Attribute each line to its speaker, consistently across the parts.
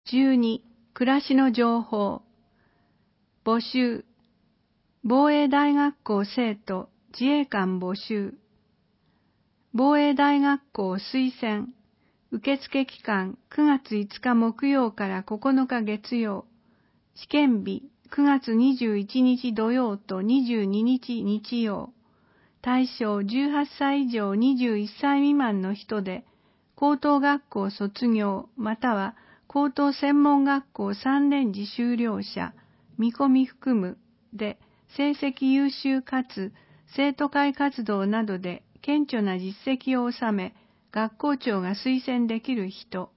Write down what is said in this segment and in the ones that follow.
Speaker 1: 12、暮らしの情報。募集。防衛大学校生徒自衛官募集。防衛大学校推薦。受付期間9月5日木曜から9日月曜。試験日9月21日土曜と22日日曜。対象18歳以上21歳未満の人で、高等学校卒業または高等専門学校3年次修了者、見込み含むで、成績優秀かつ生徒会活動などで顕著な実績を収め、学校長が推薦できる人。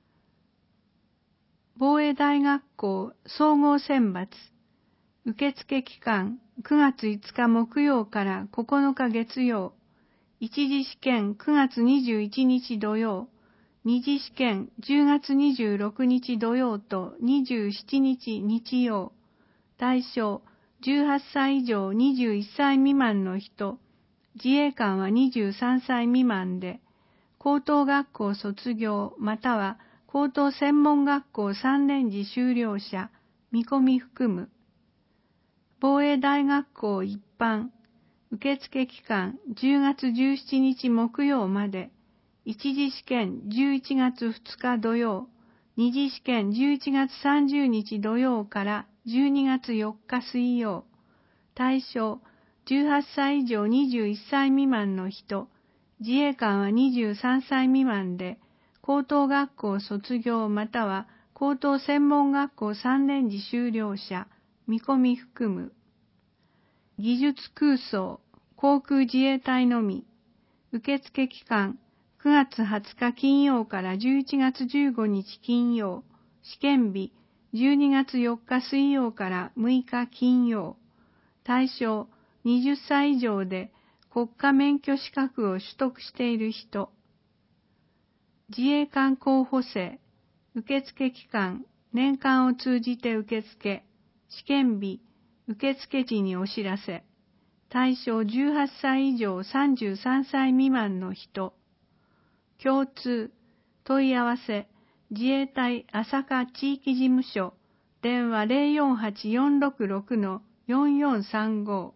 Speaker 1: 防衛大学校総合選抜。受付期間9月5日木曜から9日月曜。一次試験9月21日土曜。二次試験10月26日土曜と27日日曜。対象18歳以上21歳未満の人。自衛官は23歳未満で、高等学校卒業または高等専門学校3年次修了者、見込み含む。防衛大学校一般。受付期間10月17日木曜まで。一次試験11月2日土曜。二次試験11月30日土曜から12月4日水曜。対象18歳以上21歳未満の人。自衛官は23歳未満で、高等学校卒業または高等専門学校3年次修了者、見込み含む。技術空想、航空自衛隊のみ。受付期間9月20日金曜から11月15日金曜。試験日12月4日水曜から6日金曜。対象20歳以上で国家免許資格を取得している人。自衛官候補生。受付期間年間を通じて受付。試験日受付時にお知らせ。対象18歳以上33歳未満の人。共通。問い合わせ。自衛隊朝霞地域事務所。電話 048-466-4435。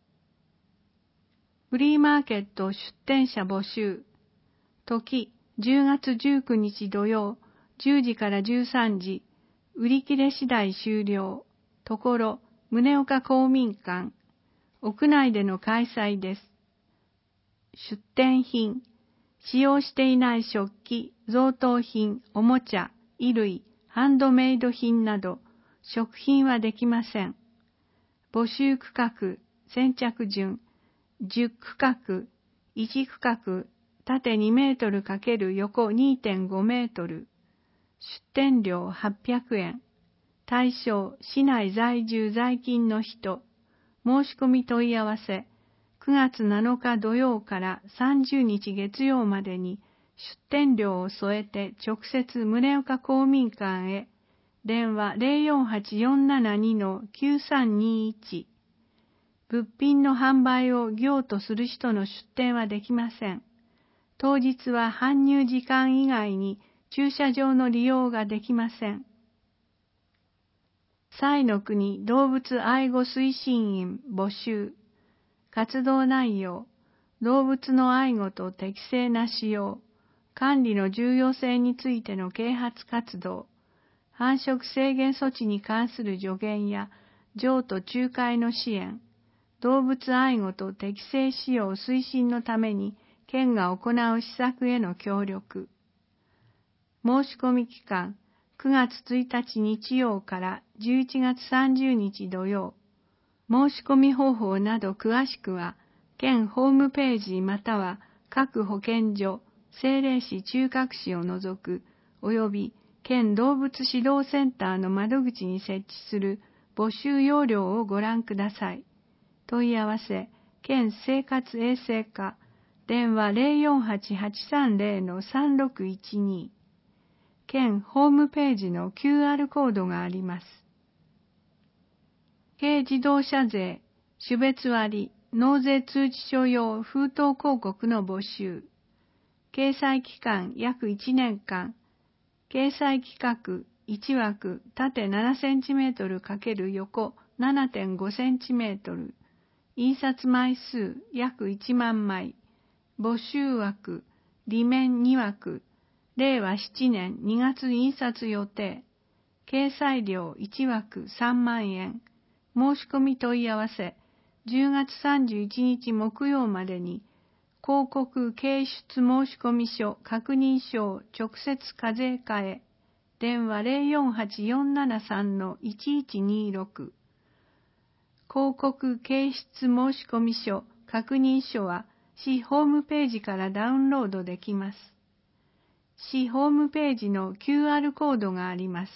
Speaker 1: フリーマーケット出店者募集。時、10月19日土曜、10時から13時。売り切れ次第終了。ところ、宗岡公民館。屋内での開催です。出店品。使用していない食器、贈答品、おもちゃ、衣類、ハンドメイド品など、食品はできません。募集区画、先着順。10区画、1区画、縦2メートル×横 2.5 メートル。出店料800円。対象、市内在住在勤の人。申し込み問い合わせ。9月7日土曜から30日月曜までに出店料を添えて直接宗岡公民館へ。電話 048-472-9321。物品の販売を業とする人の出店はできません。当日は搬入時間以外に駐車場の利用ができません。彩の国動物愛護推進員募集。活動内容、動物の愛護と適正な使用、管理の重要性についての啓発活動、繁殖制限措置に関する助言や譲渡仲介の支援、動物愛護と適正使用推進のために県が行う施策への協力。申し込み期間、9月1日日曜から11月30日土曜。申し込み方法など詳しくは、県ホームページまたは各保健所、政令市中核市を除く、及び県動物指導センターの窓口に設置する募集要領をご覧ください。問い合わせ、県生活衛生課、電話 048-830-3612。県ホームページの QR コードがあります。軽自動車税、種別割、納税通知書用封筒広告の募集。掲載期間約1年間。掲載企画、 1枠縦7センチメートル×横 7.5 センチメートル。印刷枚数約1万枚。募集枠、裏面2枠。令和7年2月印刷予定。掲載料1枠3万円。申し込み問い合わせ、10月31日木曜までに、広告掲出申込書確認書を直接課税課へ。電話048-473-1126。広告掲出申込書確認書は、市ホームページからダウンロードできます。市ホームページの QR コードがあります。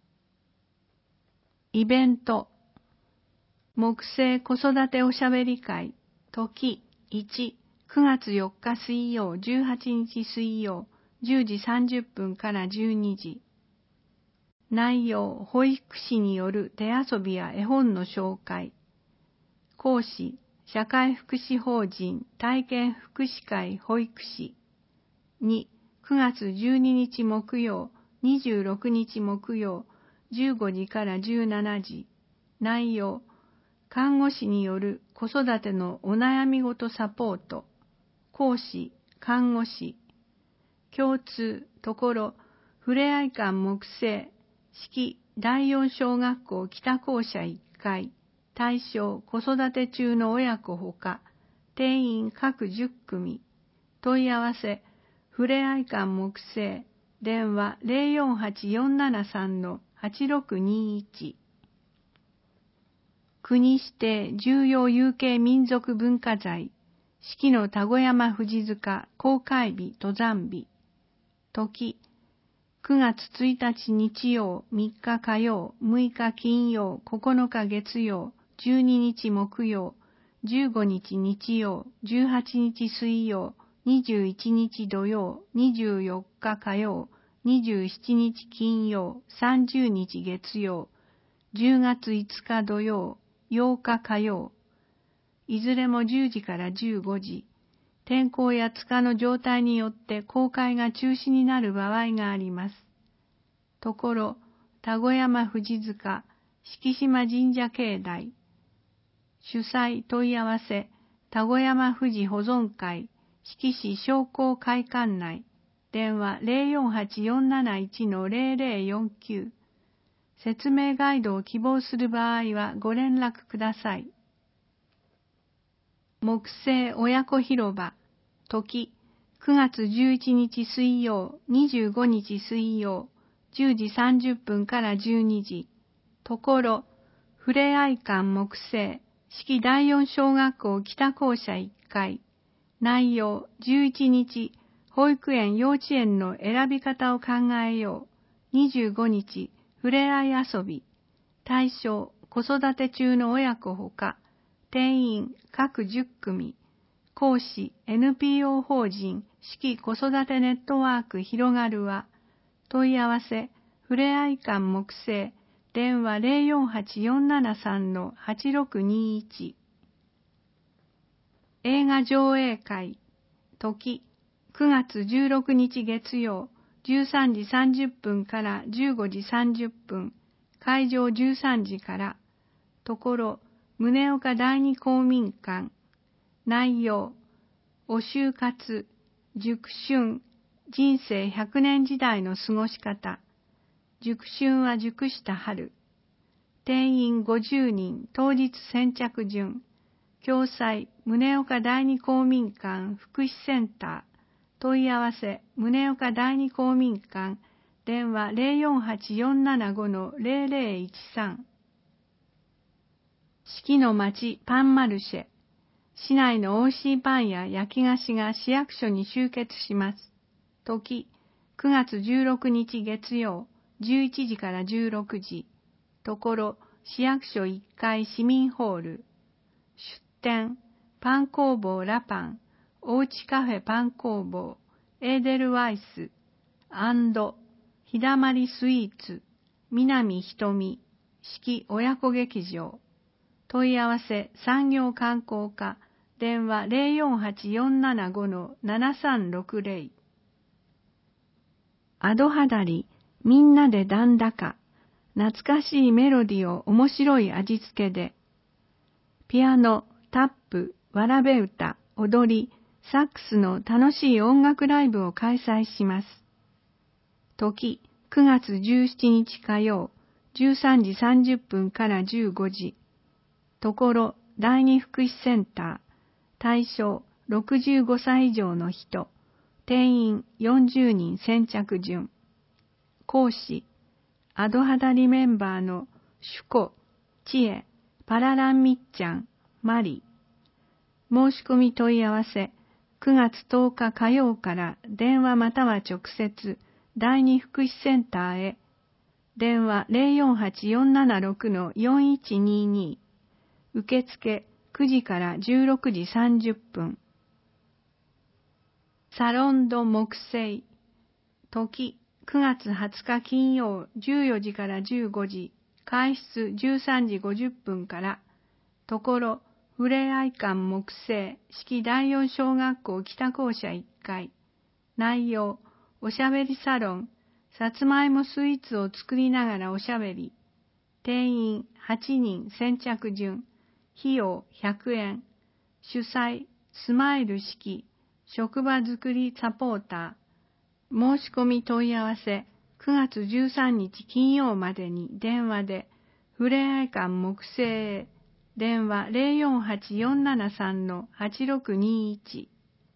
Speaker 1: イベント。木星子育ておしゃべり会、時1、9月4日水曜、18日水曜、10時30分から12時。内容、保育士による手遊びや絵本の紹介。講師、社会福祉法人体験福祉会保育士。2、9月12日木曜、26日木曜、15時から17時。内容、看護師による子育てのお悩みごとサポート。講師、看護師。共通、ところ、ふれあい館木星、式第四小学校北校舎1階。対象、子育て中の親子ほか、定員各10組。問い合わせ、ふれあい館木星、電話048-473-8621。国指定重要有形民族文化財、四季の田子山富士塚公開日登山日。時、9月1日日曜、3日火曜、6日金曜、9日月曜、12日木曜、15日日曜、18日水曜、21日土曜、24日火曜、27日金曜、30日月曜、10月5日土曜、8日火曜、いずれも10時から15時、天候や塚の状態によって公開が中止になる場合があります。ところ、田子山富士塚、敷島神社境内、主催問い合わせ、田子山富士保存会、敷市商工会館内、電話048-471-0049。説明ガイドを希望する場合はご連絡ください。木星親子広場、時、9月11日水曜、25日水曜、10時30分から12時。ところ、ふれあい館木星、式第四小学校北校舎1階。内容、11日、保育園幼稚園の選び方を考えよう。25日、ふれあい遊び。対象、子育て中の親子ほか、定員各10組。講師、NPO 法人、式子育てネットワーク広がるは、問い合わせ、ふれあい館木星、電話048-473-8621。映画上映会、時、9月16日月曜、13時30分から15時30分、会場13時から、ところ、宗岡第二公民館、内容、お就活、熟春、人生100年時代の過ごし方、熟春は熟した春、定員50人、当日先着順、共催、宗岡第二公民館福祉センター、問い合わせ、宗岡第二公民館、電話048-475-0013。四季の町パンマルシェ、市内の美味しいパンや焼き菓子が市役所に集結します。時、9月16日月曜、11時から16時。ところ、市役所1階市民ホール。出店、パン工房ラパン、おうちカフェパン工房、エーデルワイス、ひだまりスイーツ、南ひとみ、式親子劇場。問い合わせ産業観光課、電話048-475-7360。アドハダリ、 みんなでだんだか、懐かしいメロディを面白い味付けで、ピアノ、タップ、わらべ歌、踊り、サックスの楽しい音楽ライブを開催します。時、9月17日火曜、13時30分から15時。ところ、第二福祉センター、対象65歳以上の人、定員40人先着順。講師、アドハダリメンバーのシュコ、チエ、パラランミッチャン、マリ。申し込み問い合わせ、9月10日火曜から電話または直接、第二福祉センターへ。電話 048-476-4122。受付9時から16時30分。サロンド木星。時9月20日金曜14時から15時。開始13時50分から。ところ、ふれあい館木星式第四小学校北校舎1階。内容、おしゃべりサロン、さつまいもスイーツを作りながらおしゃべり。定員8人先着順。費用100円。主催、スマイル式、職場づくりサポーター。申し込み問い合わせ、9月13日金曜までに電話で、ふれあい館木星へ。電話 048-473-8621。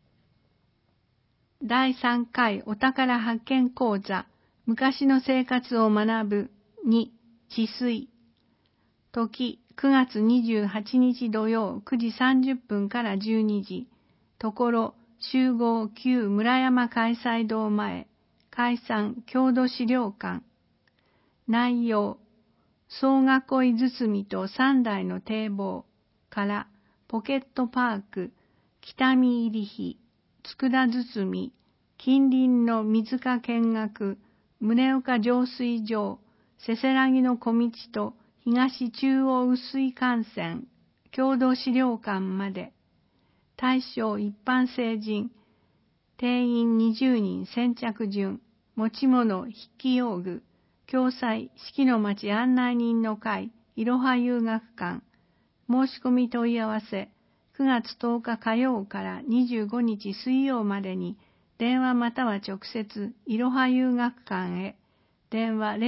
Speaker 1: 第3回お宝発見講座、昔の生活を学ぶ2、治水。時、9月28日土曜9時30分から12時。ところ、集合旧村山開催堂前、解散郷土資料館。内容、総囲包と三代の堤防からポケットパーク、北見入比、佃包、近隣の水か見学、宗岡浄水場、せせらぎの小道と東中央雨水幹線、郷土資料館まで。対象一般成人、定員20人先着順、持ち物筆記用具、共催四季の町案内人の会、いろは遊学館。申し込み問い合わせ、9月10日火曜から25日水曜までに、電話または直接、いろは遊学館へ。電話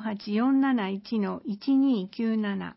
Speaker 1: 048-471-1297。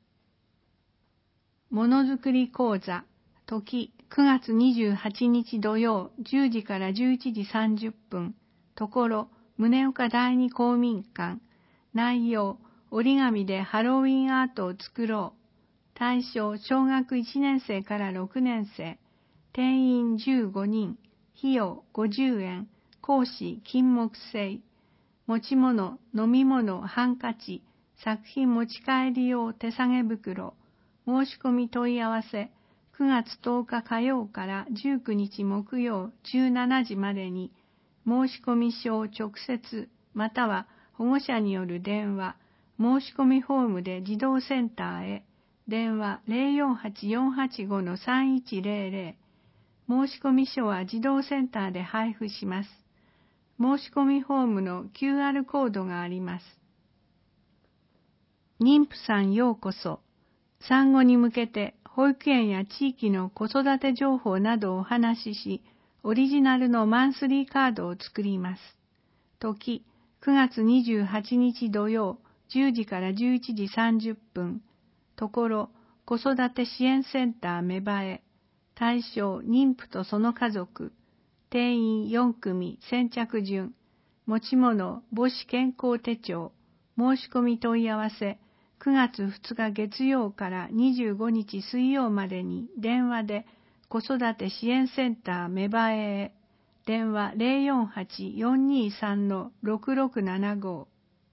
Speaker 1: ものづくり講座、時9月28日土曜10時から11時30分。ところ、宗岡第二公民館。内容、折り紙でハロウィンアートを作ろう。対象、小学1年生から6年生。定員15人。費用50円。講師、金木犀。持ち物、飲み物、ハンカチ。作品持ち帰り用手提げ袋。申し込み問い合わせ。9月10日火曜から19日木曜17時までに。申し込み書を直接、または保護者による電話、申し込みフォームで児童センターへ。電話 048-485-3100。申し込み書は児童センターで配布します。申し込みフォームの QR コードがあります。妊婦さんようこそ。産後に向けて保育園や地域の子育て情報などをお話しし、オリジナルのマンスリーカードを作ります。時、9月28日土曜10時から11時30分。ところ、子育て支援センター芽生え。対象、妊婦とその家族。定員4組先着順。持ち物、母子健康手帳。申し込み問い合わせ。9月2日月曜から25日水曜までに電話で子育て支援センター芽生えへ。電話 048-423-6675。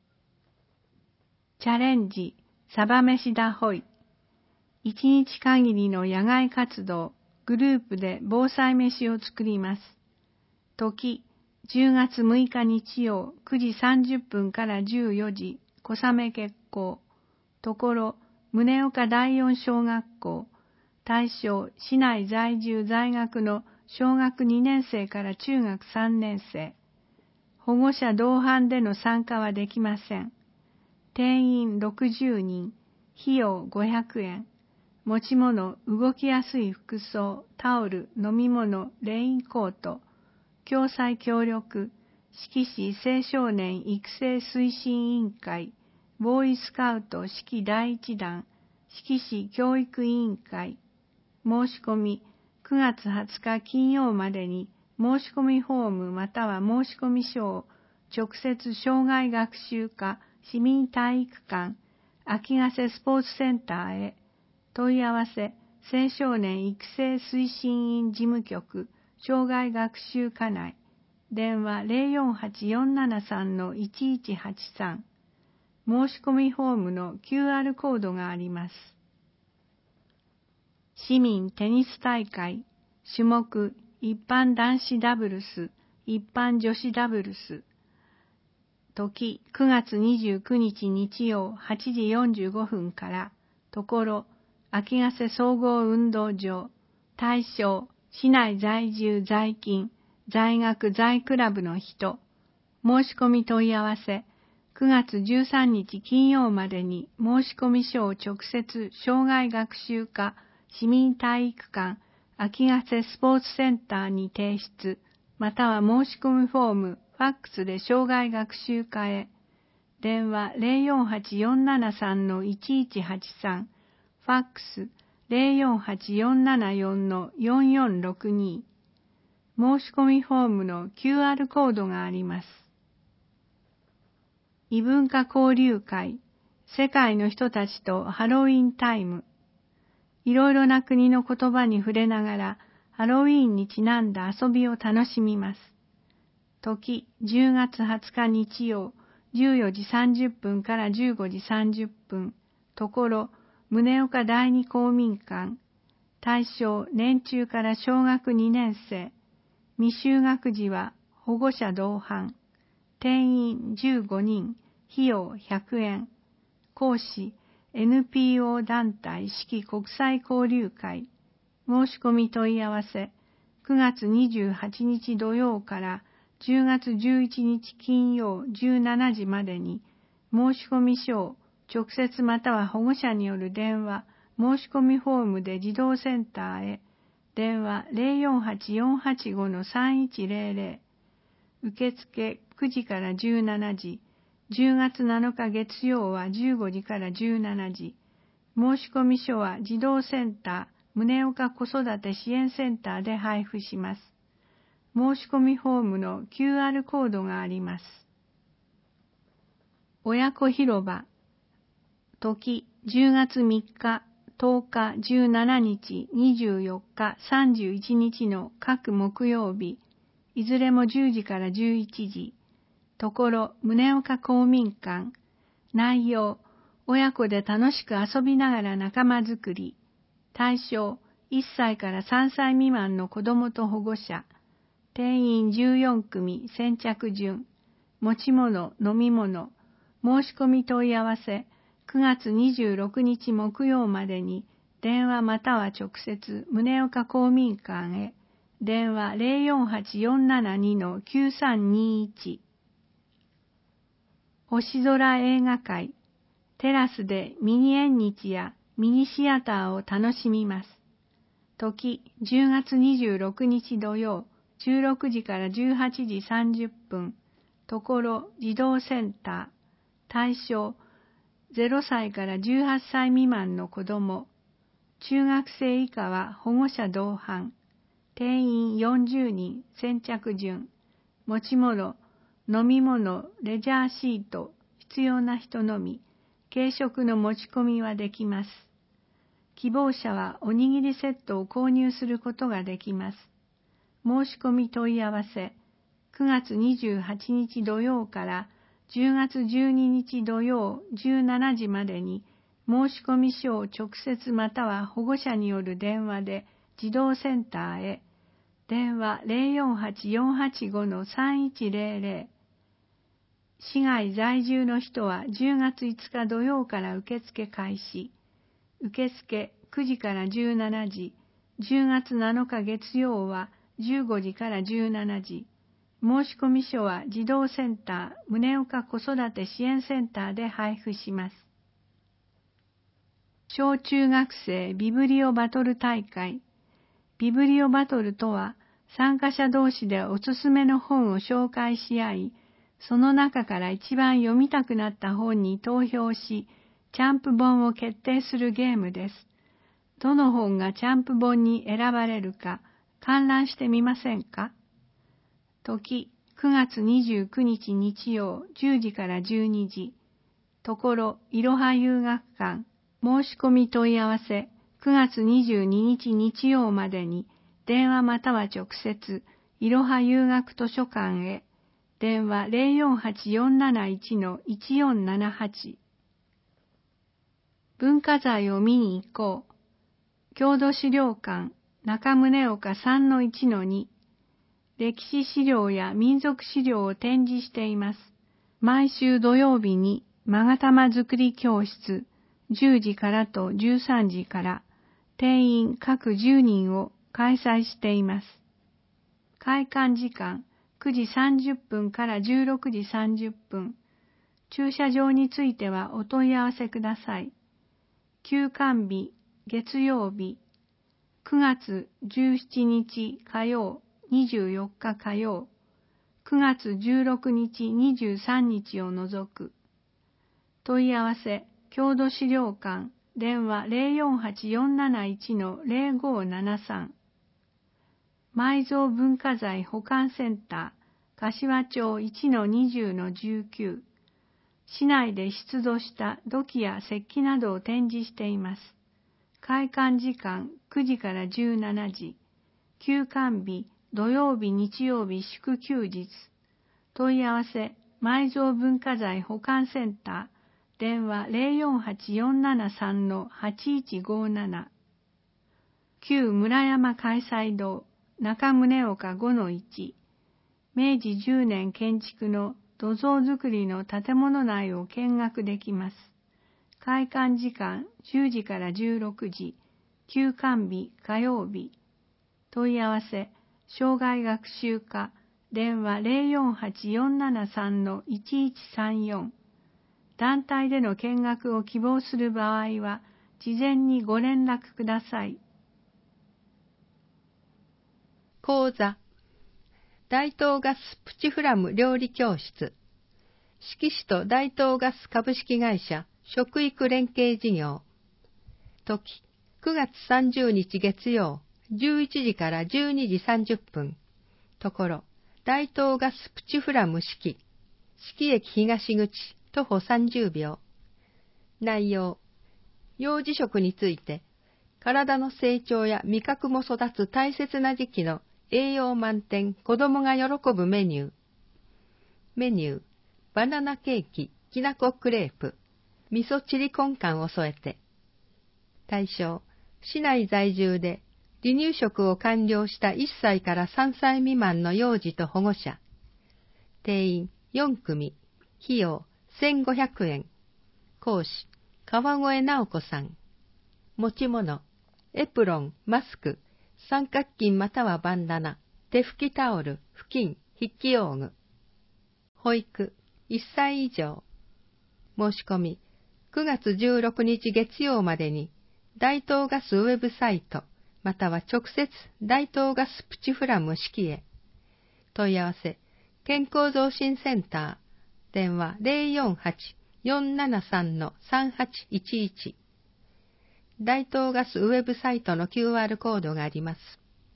Speaker 1: チャレンジ、サバ飯だほい。1日限りの野外活動、グループで防災飯を作ります。時、10月6日日曜9時30分から14時、小雨決行。ところ、宗岡第四小学校。対象、市内在住在学の小学2年生から中学3年生。 保護者同伴での参加はできません。定員60人、費用500円。持ち物、動きやすい服装、タオル、飲み物、レインコート。共催協力、志木市青少年育成推進委員会、ボーイスカウト志木第一弾、志木市教育委員会。申し込み、9月20日金曜までに申し込みフォームまたは申し込み書を直接障害学習課市民体育館秋ヶ瀬スポーツセンターへ。問い合わせ、青少年育成推進員事務局障害学習課内。電話048-473-1183。申し込みフォームの QR コードがあります。市民テニス大会、種目、一般男子ダブルス、一般女子ダブルス。時、9月29日日曜8時45分から、ところ、秋ヶ瀬総合運動場、対象、市内在住在勤、在学在クラブの人。申し込み問い合わせ、9月13日金曜までに申し込み書を直接障害学習課市民体育館秋ヶ瀬スポーツセンターに提出、または申し込みフォーム、ファックスで障害学習課へ。電話048-473-1183、ファックス048-474-4462。申し込みフォームの QR コードがあります。異文化交流会、世界の人たちとハロウィンタイム。いろいろな国の言葉に触れながら、ハロウィーンにちなんだ遊びを楽しみます。時、10月20日日曜、14時30分から15時30分。ところ、宗岡第二公民館。対象、年中から小学2年生。未就学児は保護者同伴。定員15人、費用100円。講師、NPO 団体四季国際交流会。申し込み問い合わせ、9月28日土曜から10月11日金曜17時までに、申し込み書を直接または保護者による電話、申し込みフォームで児童センターへ。電話048-485-3100。受付9時から17時。10月7日月曜は15時から17時。申し込み書は児童センター、宗岡子育て支援センターで配布します。申し込みフォームの QR コードがあります。親子広場。時、10月3日、10日、17日、24日、31日の各木曜日、いずれも10時から11時。ところ、宗岡公民館。内容、親子で楽しく遊びながら仲間づくり。対象、1歳から3歳未満の子どもと保護者。定員14組、先着順。持ち物、飲み物。申し込み問い合わせ、9月26日木曜までに、電話または直接、宗岡公民館へ。電話048-472-9321。星空映画会。テラスでミニ縁日やミニシアターを楽しみます。時、10月26日土曜、16時から18時30分。ところ、児童センター。対象、0歳から18歳未満の子ども。中学生以下は保護者同伴。定員40人、先着順。持ち物、飲み物、レジャーシート、必要な人のみ。軽食の持ち込みはできます。希望者はおにぎりセットを購入することができます。申し込み問い合わせ、9月28日土曜から10月12日土曜17時までに、申し込み書を直接または保護者による電話で児童センターへ。電話048-485-3100。市外在住の人は10月5日土曜から受付開始。受付9時から17時。10月7日月曜は15時から17時。 申込書は児童センター、宗岡子育て支援センターで配布します。小中学生ビブリオバトル大会。ビブリオバトルとは、参加者同士でおすすめの本を紹介し合い、その中から一番読みたくなった本に投票し、チャンプ本を決定するゲームです。どの本がチャンプ本に選ばれるか観覧してみませんか？時、9月29日日曜10時から12時。ところ、いろは遊学館。申し込み問い合わせ、9月22日日曜までに、電話または直接、いろは遊学図書館へ。電話 048-471-1478。文化財を見に行こう。郷土資料館、中宗岡 3-1-2。歴史資料や民族資料を展示しています。毎週土曜日に、勾玉作り教室、10時からと13時から、定員各10人を開催しています。開館時間、9時30分から16時30分。駐車場についてはお問い合わせください。休館日、月曜日、9月17日火曜、24日火曜、9月16日23日を除く。問い合わせ、郷土資料館、電話 048-471-0573。埋蔵文化財保管センター、柏町 1-20-19。市内で出土した土器や石器などを展示しています。開館時間9時から17時。休館日、土曜日、日曜日、祝休日。問い合わせ、埋蔵文化財保管センター、電話 048-473-8157。旧村山開催堂、中宗岡 5-1。明治10年建築の土蔵造りの建物内を見学できます。開館時間10時から16時。休館日火曜日。問い合わせ、生涯学習課、電話 048-473-1134。団体での見学を希望する場合は、事前にご連絡ください。
Speaker 2: 講座、大東ガスプチフラム料理教室、志木市と大東ガス株式会社食育連携事業。時、9月30日月曜、11時から12時30分。ところ、大東ガスプチフラム志木駅東口、徒歩30秒。内容、幼児食について、体の成長や味覚も育つ大切な時期の栄養満点子供が喜ぶメニュー。メニュー、バナナケーキ、きなこクレープ、味噌チリコンカンを添えて。対象、市内在住で離乳食を完了した1歳から3歳未満の幼児と保護者。定員4組、費用1500円。講師、川越直子さん。持ち物、エプロン、マスク、三角巾またはバンダナ、手拭きタオル、布巾、筆記用具。保育、1歳以上。申し込み、9月16日月曜までに、大東ガスウェブサイト、または直接大東ガスプチフラム式へ。問い合わせ、健康増進センター、電話 048-473-3811。大東ガスウェブサイトの QR コードがあります。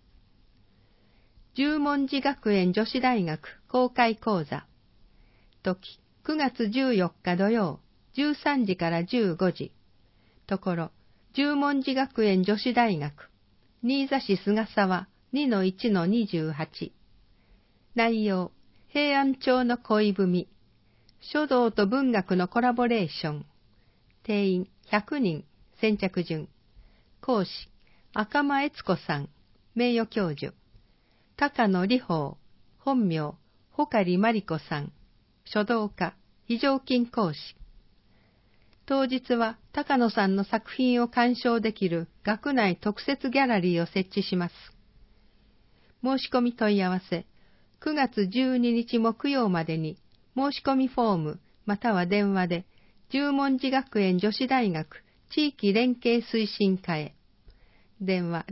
Speaker 2: 十文字学園女子大学公開講座。時、9月14日土曜、13時から15時。ところ、十文字学園女子大学、新座市菅沢 2-1-28。内容、平安町の恋文、書道と文学のコラボレーション。定員100人、先着順。講師、赤間悦子さん、名誉教授。高野理宝、本名、穂刈真理子さん、書道家、非常勤講師。当日は高野さんの作品を鑑賞できる学内特設ギャラリーを設置します。申し込み問い合わせ、 9月12日木曜までに申し込みフォームまたは電話で十文字学園女子大学地域連携推進課へ。電話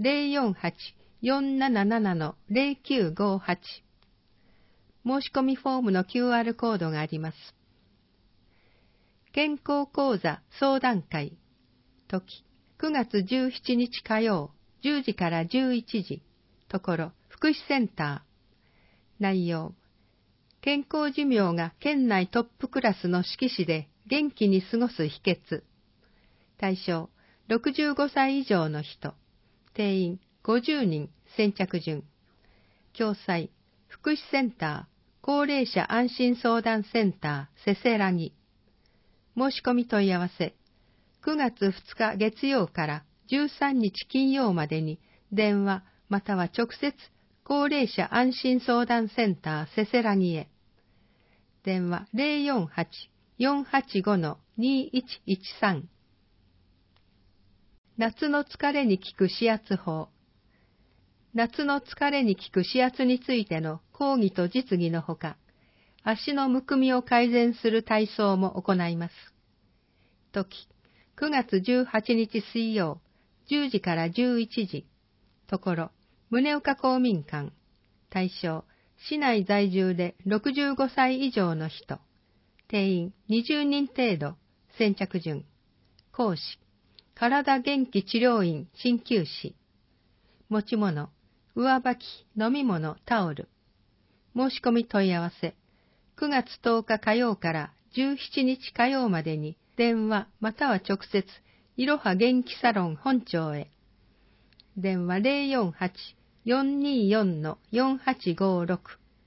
Speaker 2: 048-477-0958。申し込みフォームの QR コードがあります。健康講座相談会。時、9月17日火曜、10時から11時。ところ、福祉センター。内容、健康寿命が県内トップクラスの色紙で元気に過ごす秘訣。対象、65歳以上の人。定員、50人、先着順。共催、福祉センター、高齢者安心相談センター、せせらぎ。申し込み問い合わせ、9月2日月曜から13日金曜までに電話または直接高齢者安心相談センターせせらぎへ。電話 048-485-2113。夏の疲れに効く指圧法。夏の疲れに効く指圧についての講義と実技のほか、足のむくみを改善する体操も行います。時、9月18日水曜、10時から11時。ところ、宗岡公民館。対象、市内在住で65歳以上の人。定員20人程度。先着順。講師、体元気治療院鍼灸師。持ち物、上履き、飲み物、タオル。申し込み問い合わせ、9月10日火曜から17日火曜までに電話または直接、いろは元気サロン本庁へ。電話 048-424-4856。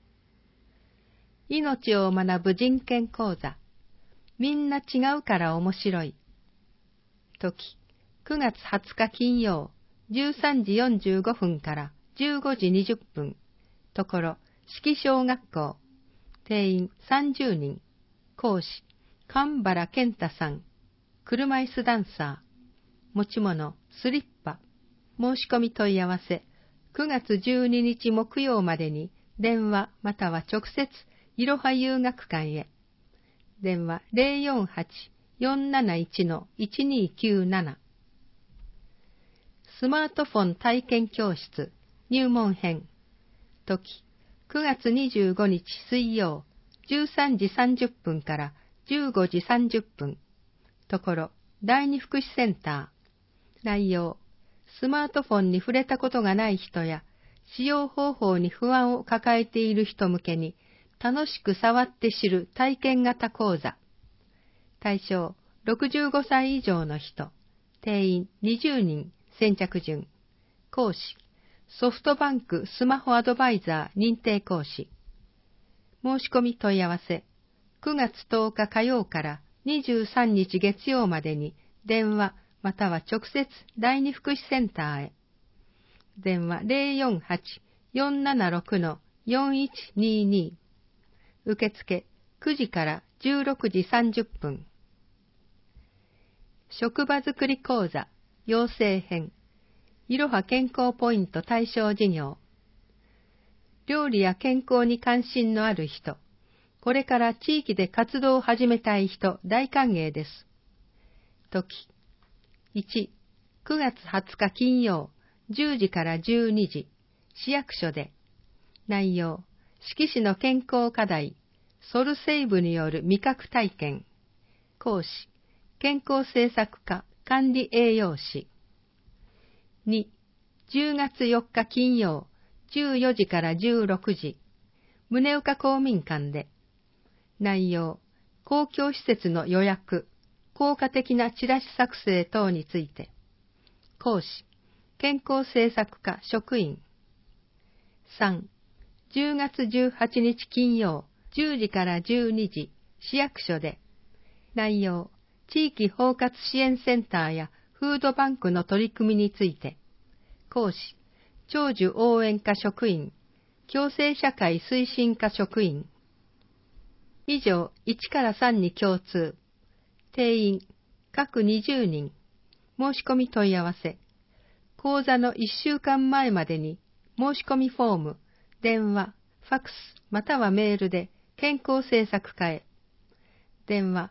Speaker 2: 命を学ぶ人権講座。みんな違うから面白い。時、9月20日金曜、13時45分から15時20分。ところ、式小学校。定員30人。講師、神原健太さん。車椅子ダンサー。持ち物、スリッパ。申し込み問い合わせ、9月12日木曜までに電話または直接、いろは遊学館へ。電話 048-471-1297。スマートフォン体験教室入門編。時、9月25日水曜、13時30分から15時30分。ところ、第二福祉センター。内容、スマートフォンに触れたことがない人や、使用方法に不安を抱えている人向けに、楽しく触って知る体験型講座。対象、65歳以上の人。定員20人、先着順。講師、ソフトバンクスマホアドバイザー認定講師。申し込み問い合わせ、9月10日火曜から23日月曜までに電話または直接第二福祉センターへ。電話 048-476-4122。受付9時から16時30分。職場づくり講座養成編。いろは健康ポイント対象事業。料理や健康に関心のある人、これから地域で活動を始めたい人大歓迎です。時、1、9月20日金曜、10時から12時、市役所で。内容、色紙の健康課題、ソルセイブによる味覚体験。講師、健康政策課管理栄養士。2、10月4日金曜、14時から16時、宗岡公民館で。内容、公共施設の予約、効果的なチラシ作成等について。講師、健康政策課職員。3、10月18日金曜、10時から12時、市役所で。内容、地域包括支援センターやフードバンクの取り組みについて。講師、長寿応援課職員、共生社会推進課職員。以上、1から3に共通。定員、各20人。申し込み問い合わせ。講座の1週間前までに、申し込みフォーム、電話、 ファックスまたはメールで健康政策課へ。電話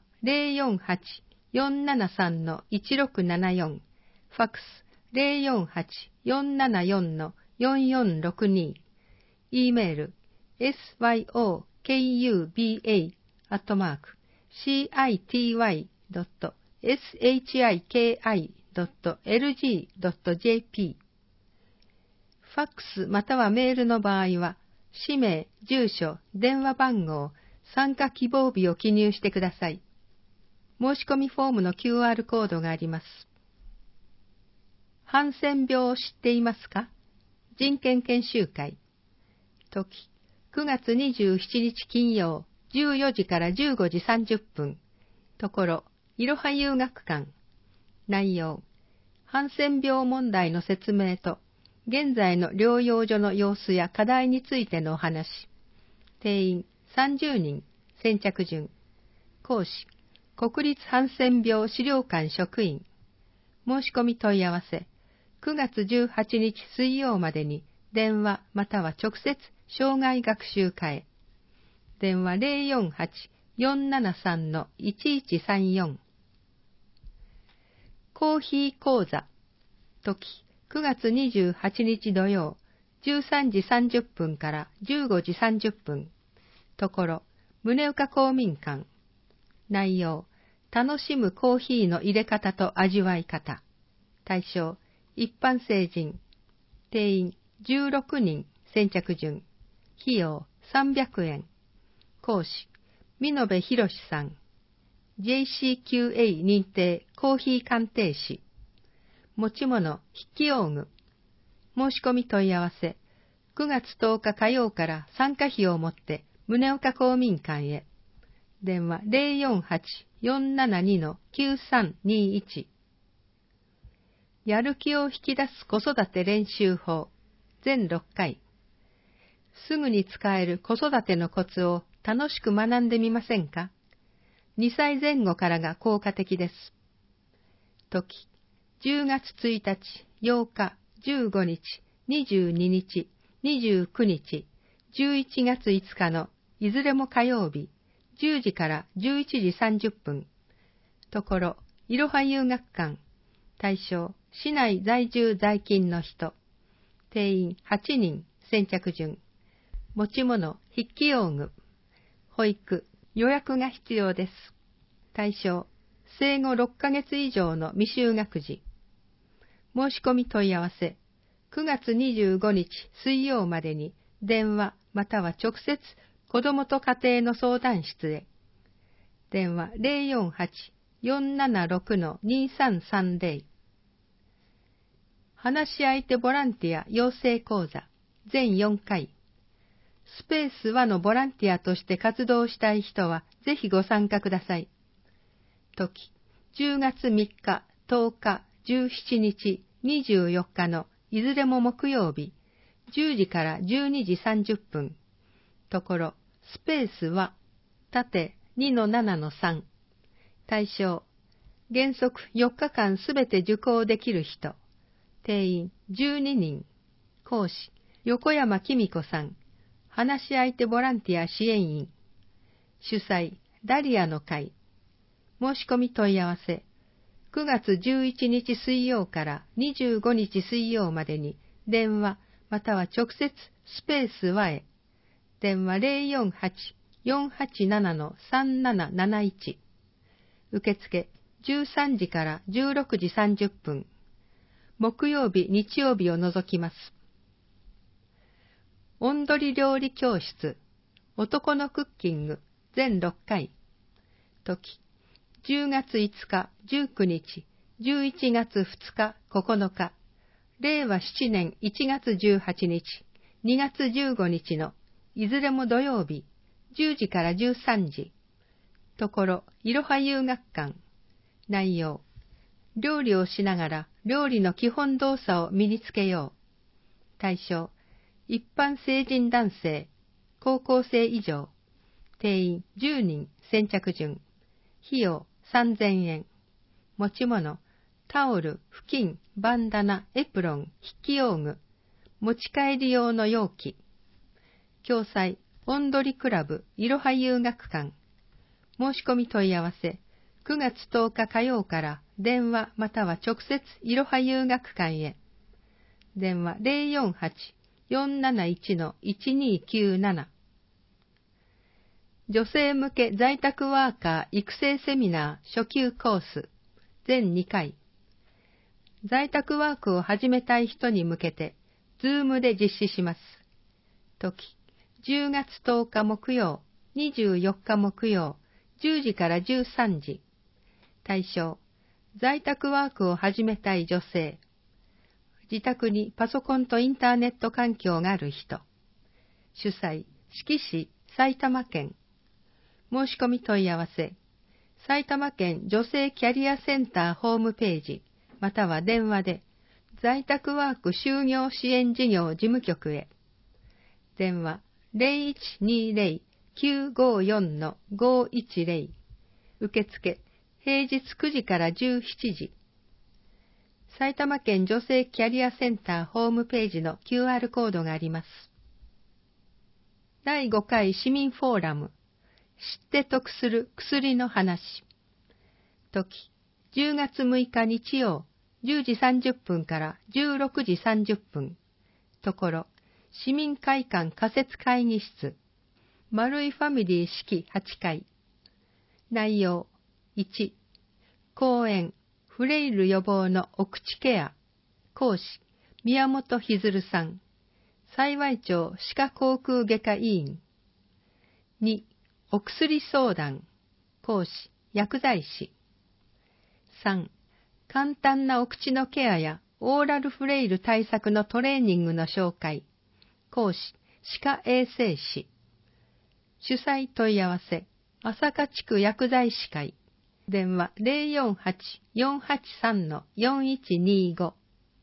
Speaker 2: 048-473-1674、ファックス048-474-4462、e メール syukuba.city.shiki.lg.jp。 ファックスまたはメールの場合は、氏名、住所、電話番号、参加希望日を記入してください。申し込みフォームの QR コードがあります。ハンセン病を知っていますか？人権研修会。時、9月27日金曜、14時から15時30分。ところ、いろは遊学館。内容、ハンセン病問題の説明と、現在の療養所の様子や課題についてのお話。定員30人、先着順。講師、国立ハンセン病資料館職員。申し込み問い合わせ、9月18日水曜までに電話または直接生涯学習課へ。電話048-473-1134。コーヒー講座。時、9月28日土曜、13時30分から15時30分。ところ、宗岡公民館。内容、楽しむコーヒーの入れ方と味わい方。対象、一般成人。定員、16人、先着順。費用、300円。講師、見延博さん。JCQA 認定コーヒー鑑定士。持ち物、筆記用具。申し込み問い合わせ、9月10日火曜から参加費を持って宗岡公民館へ。電話048-472-9321。やる気を引き出す子育て練習法。全6回。すぐに使える子育てのコツを楽しく学んでみませんか？ 2 歳前後からが効果的です。時、10月1日、8日、15日、22日、29日、11月5日のいずれも火曜日、10時から11時30分。ところ、いろは遊学館。対象、市内在住在勤の人。定員8人、先着順。持ち物、筆記用具。保育、予約が必要です。対象、生後6ヶ月以上の未就学児。申し込み問い合わせ、9月25日水曜までに電話または直接子どもと家庭の相談室へ。電話048-476-2330。話し相手ボランティア養成講座全4回。スペース和のボランティアとして活動したい人はぜひご参加ください。時、10月3日、10日、17日、24日のいずれも木曜日、10時から12時30分。ところ、スペースは、縦 2-7-3。対象、原則4日間すべて受講できる人。定員12人。講師、横山紀美子さん。話し相手ボランティア支援員。主催、ダリアの会。申し込み問い合わせ、9月11日水曜から25日水曜までに電話または直接スペース和へ。電話048-487-3771。受付13時から16時30分。木曜日、日曜日を除きます。おんどり料理教室、男のクッキング、全6回。時、10月5日、19日、11月2日、9日、令和7年1月18日、2月15日のいずれも土曜日、10時から13時。ところ、いろは遊学館。内容、料理をしながら料理の基本動作を身につけよう。対象、一般成人男性、高校生以上。定員10人、先着順。費用3000円。持ち物、タオル、布巾、バンダナ、エプロン、筆記用具。持ち帰り用の容器。 共催、オンドリクラブ、いろは遊学館。申し込み問い合わせ、9月10日火曜から電話または直接いろは遊学館へ。電話048-471-1297。女性向け在宅ワーカー育成セミナー初級コース全2回。在宅ワークを始めたい人に向けて、Zoom で実施します。時、10月10日木曜、24日木曜、10時から13時。対象、在宅ワークを始めたい女性。自宅にパソコンとインターネット環境がある人。主催、志木市、埼玉県。申し込み問い合わせ、埼玉県女性キャリアセンターホームページ、または電話で、在宅ワーク就業支援事業事務局へ。電話0120-954-510。受付、平日9時から17時。埼玉県女性キャリアセンターホームページの QR コードがあります。第5回市民フォーラム、知って得する薬の話。時、10月6日日曜、10時30分から16時30分。ところ、市民会館仮設会議室、丸いファミリー式8階。内容、1、講演、フレイル予防のお口ケア。講師、宮本ひずるさん。幸町歯科口腔外科医院。2、お薬相談。講師、薬剤師。3、簡単なお口のケアやオーラルフレイル対策のトレーニングの紹介。講師、歯科衛生士。主催問い合わせ、朝霞地区薬剤師会。電話048-483-4125。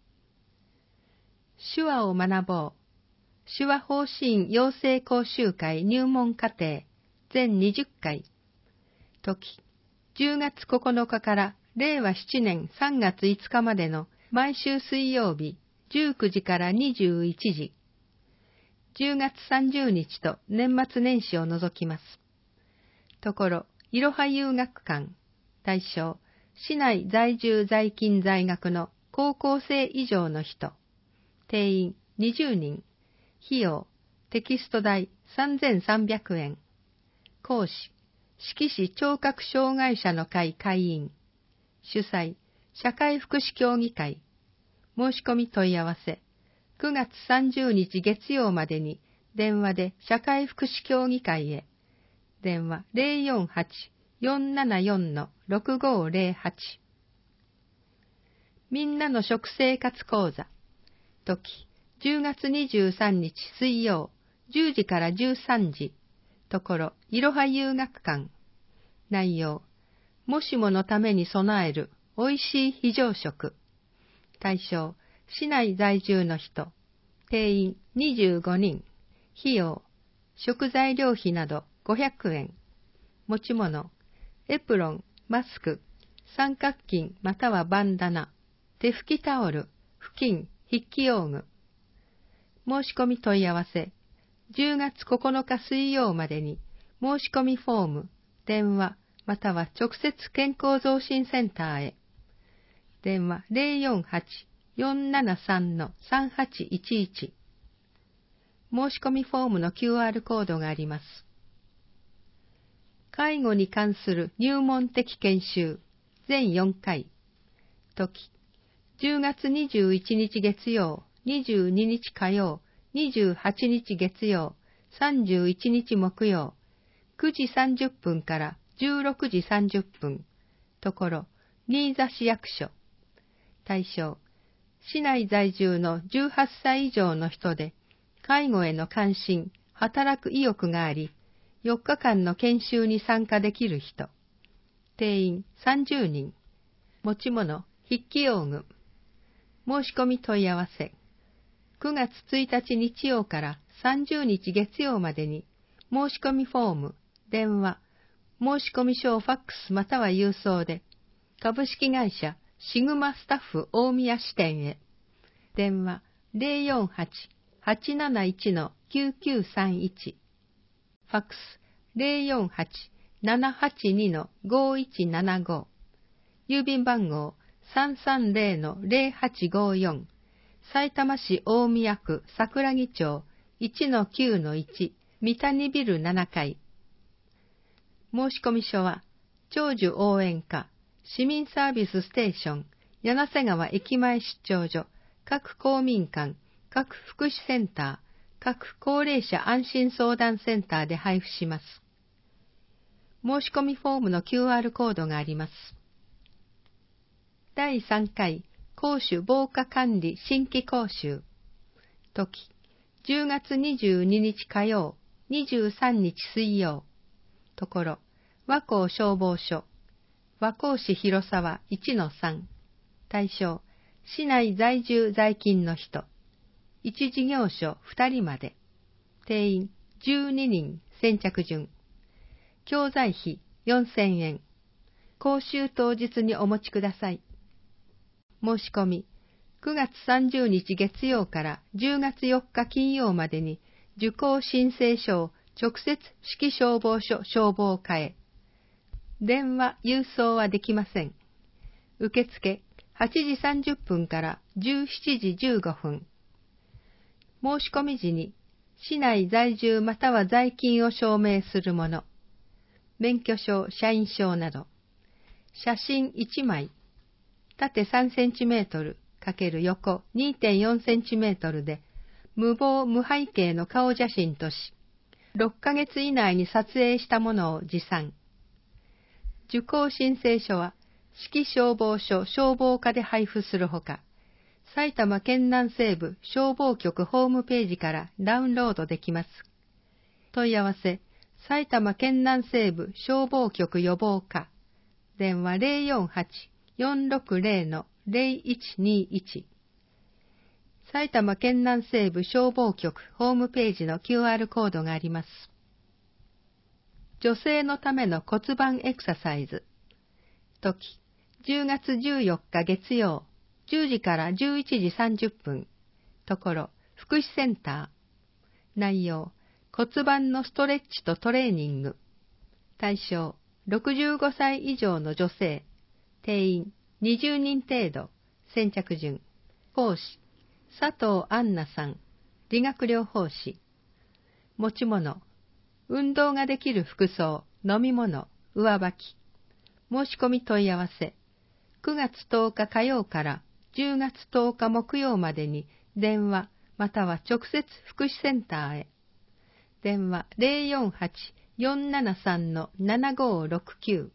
Speaker 2: 手話を学ぼう。手話法師院養成講習会入門課程全20回。時、10月9日から令和7年3月5日までの毎週水曜日19時から21時。10月30日と年末年始を除きます。ところ、いろは遊学館。対象、市内在住在勤在学の高校生以上の人。定員20人。費用、テキスト代3300円。講師、志木市聴覚障害者の会会員。主催、社会福祉協議会。申し込み問い合わせ、9月30日月曜までに電話で社会福祉協議会へ。電話048-474-6508。みんなの食生活講座。時、10月23日水曜、10時から13時。ところ、いろは遊学館。内容、もしものために備えるおいしい非常食。対象、市内在住の人。定員25人。費用、食材料費など500円。持ち物、エプロン、マスク、三角巾またはバンダナ、手拭きタオル、布巾、筆記用具。申し込み問い合わせ、10月9日水曜までに申し込みフォーム、電話または直接健康増進センターへ。電話048-473-3811。申し込みフォームの QR コードがあります。介護に関する入門的研修全4回。時、10月21日月曜、22日火曜、28日月曜、31日木曜、9時30分から16時30分。ところ、新座市役所。対象、市内在住の18歳以上の人で、介護への関心、働く意欲があり、4日間の研修に参加できる人。定員30人。持ち物、筆記用具。申し込み問い合わせ。9月1日日曜から30日月曜までに、申し込みフォーム、電話、申し込み書をファックスまたは郵送で、株式会社シグマスタッフ大宮支店へ。電話 871-9931。ファックス048-782-5175。郵便番号330-0854。さいたま市大宮区桜木町 1-9-1 三谷ビル7階。申込書は、長寿応援課、市民サービスステーション、柳瀬川駅前出張所、各公民館、各福祉センター、各高齢者安心相談センターで配布します。申し込みフォームの QR コードがあります。第3回公主防火管理新規講習。時、10月22日火曜、23日水曜。ところ、和光消防署、和光市広沢 1-3。対象、市内在住在勤の人。一事業所2人まで。定員12人先着順。教材費4000円。講習当日にお持ちください。申し込み、9月30日月曜から10月4日金曜までに受講申請書を直接市消防署消防課へ。電話郵送はできません。受付8時30分から17時15分。申し込み時に市内在住または在勤を証明するもの、免許証、社員証など、写真1枚、縦3センチメートル×横 2.4 センチメートルで、無謀無背景の顔写真とし、6ヶ月以内に撮影したものを持参。受講申請書は、市消防署消防課で配布するほか、埼玉県南西部消防局ホームページからダウンロードできます。問い合わせ、埼玉県南西部消防局予防課、電話 048-460-0121。埼玉県南西部消防局ホームページの QR コードがあります。女性のための骨盤エクササイズ。時、10月14日月曜、10時から11時30分。ところ、福祉センター。内容、骨盤のストレッチとトレーニング。対象、65歳以上の女性。定員、20人程度。先着順。講師、佐藤杏奈さん。理学療法士。持ち物、運動ができる服装、飲み物、上履き。申し込み問い合わせ。9月10日火曜から10月10日木曜までに電話または直接福祉センターへ。電話 048-473-7569。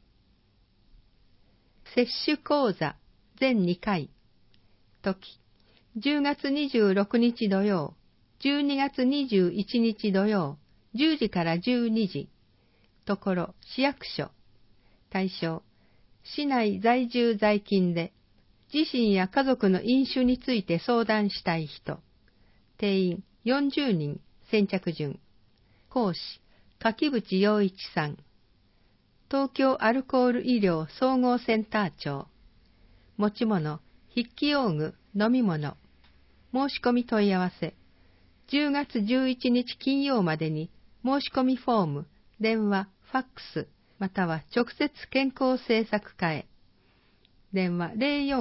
Speaker 2: 接種講座全2回。時、10月26日土曜、12月21日土曜、10時から12時。ところ、市役所。対象、市内在住在勤で、自身や家族の飲酒について相談したい人。定員40人、先着順。講師、柿渕洋一さん。東京アルコール医療総合センター長。持ち物、筆記用具、飲み物。申し込み問い合わせ。10月11日金曜までに、申し込みフォーム、電話、ファックス、または直接健康政策課へ。電話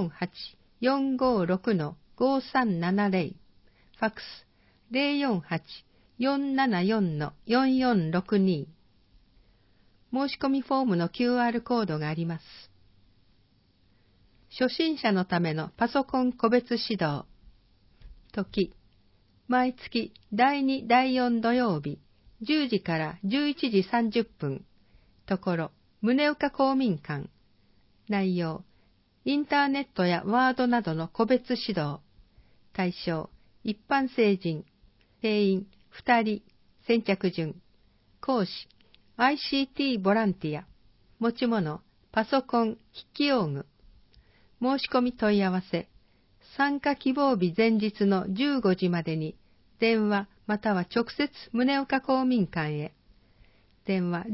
Speaker 2: 048-456-5370。ファックス 048-474-4462。申し込みフォームの QR コードがあります。初心者のためのパソコン個別指導。時、毎月第2、第4土曜日、10時から11時30分。ところ、宗岡公民館。内容、インターネットやワードなどの個別指導。対象、一般成人。定員、2人。先着順。講師、ICT ボランティア。持ち物、パソコン、筆記用具。申し込み問い合わせ。参加希望日前日の15時までに、電話または直接宗岡公民館へ。電話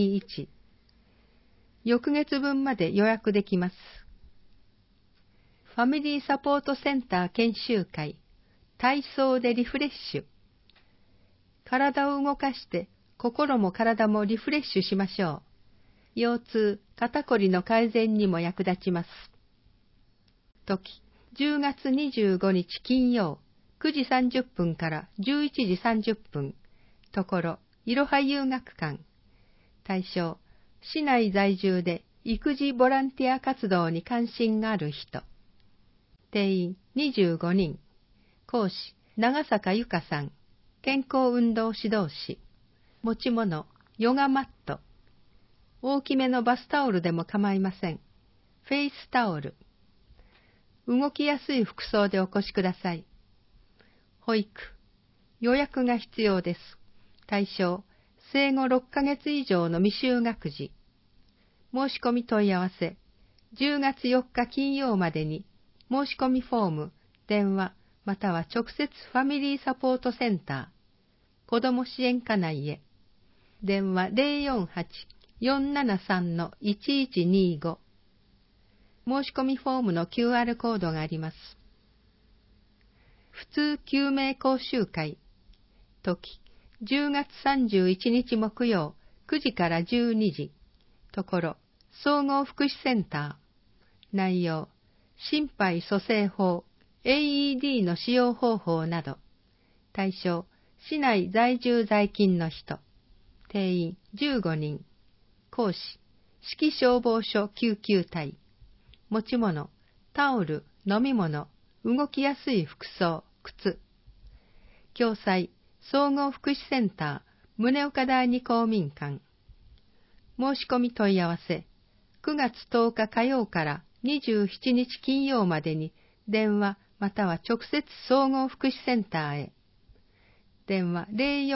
Speaker 2: 048-472-9321。翌月分まで予約できます。フファミリーサポートセンター研修会、体操でリフレッシュ。体を動かして心も体もリフレッシュしましょう。腰痛、肩こりの改善にも役立ちます。時、10月25日金曜、9時30分から11時30分。ところ、いろは遊学館。対象、市内在住で育児ボランティア活動に関心がある人。定員25人。講師、長坂由香さん。健康運動指導士。持ち物、ヨガマット。大きめのバスタオルでも構いません。フェイスタオル。動きやすい服装でお越しください。保育。予約が必要です。対象、生後6ヶ月以上の未就学児。申し込み問い合わせ、10月4日金曜までに、申し込みフォーム、電話、または直接ファミリーサポートセンター、子ども支援課内へ。電話 048-473-1125。申し込みフォームの QR コードがあります。普通救命講習会。時、10月31日木曜、9時から12時。ところ、総合福祉センター。内容、心肺蘇生法、AED の使用方法など。対象、市内在住在勤の人。定員15人。講師、市消消防署救急隊。持ち物、タオル、飲み物、動きやすい服装、靴。共済、総合福祉センター、宗岡第二公民館。申し込み問い合わせ、9月10日火曜から27日金曜までに電話または直接総合福祉センターへ。電話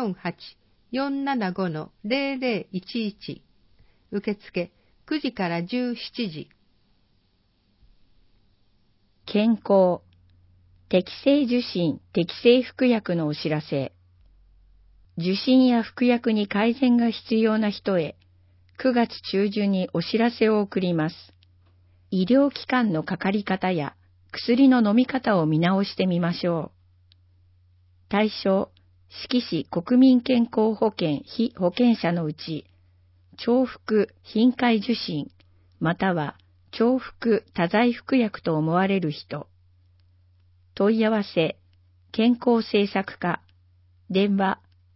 Speaker 2: 048-475-0011。受付9時から17時。
Speaker 3: 健康、適正受診、適正服薬のお知らせ。受診や服薬に改善が必要な人へ、9月中旬にお知らせを送ります。医療機関のかかり方や薬の飲み方を見直してみましょう。対象、志木市国民健康保険被保険者のうち、重複頻回受診、または重複多剤服薬と思われる人。問い合わせ、健康政策課、電話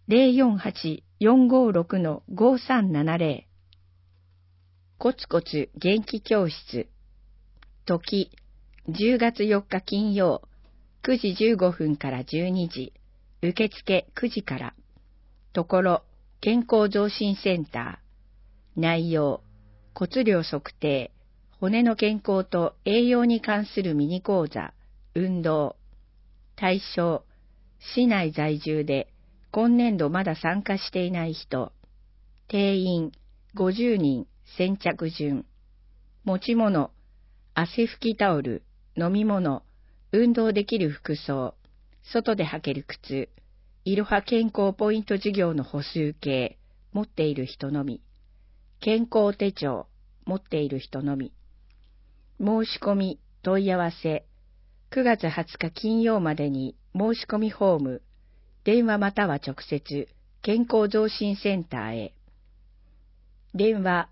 Speaker 3: 048-456-5370。コツコツ元気教室。時、10月4日金曜、9時15分から12時。受付9時から。ところ、健康増進センター。内容、骨量測定、骨の健康と栄養に関するミニ講座、運動。対象、市内在住で今年度まだ参加していない人。定員50人、先着順。持ち物、汗拭きタオル、飲み物、運動できる服装、外で履ける靴、いろは健康ポイント事業の歩数計、持っている人のみ。健康手帳、持っている人のみ。申し込み、問い合わせ、9月20日金曜までに申し込みフォーム、電話または直接、健康増進センターへ。電話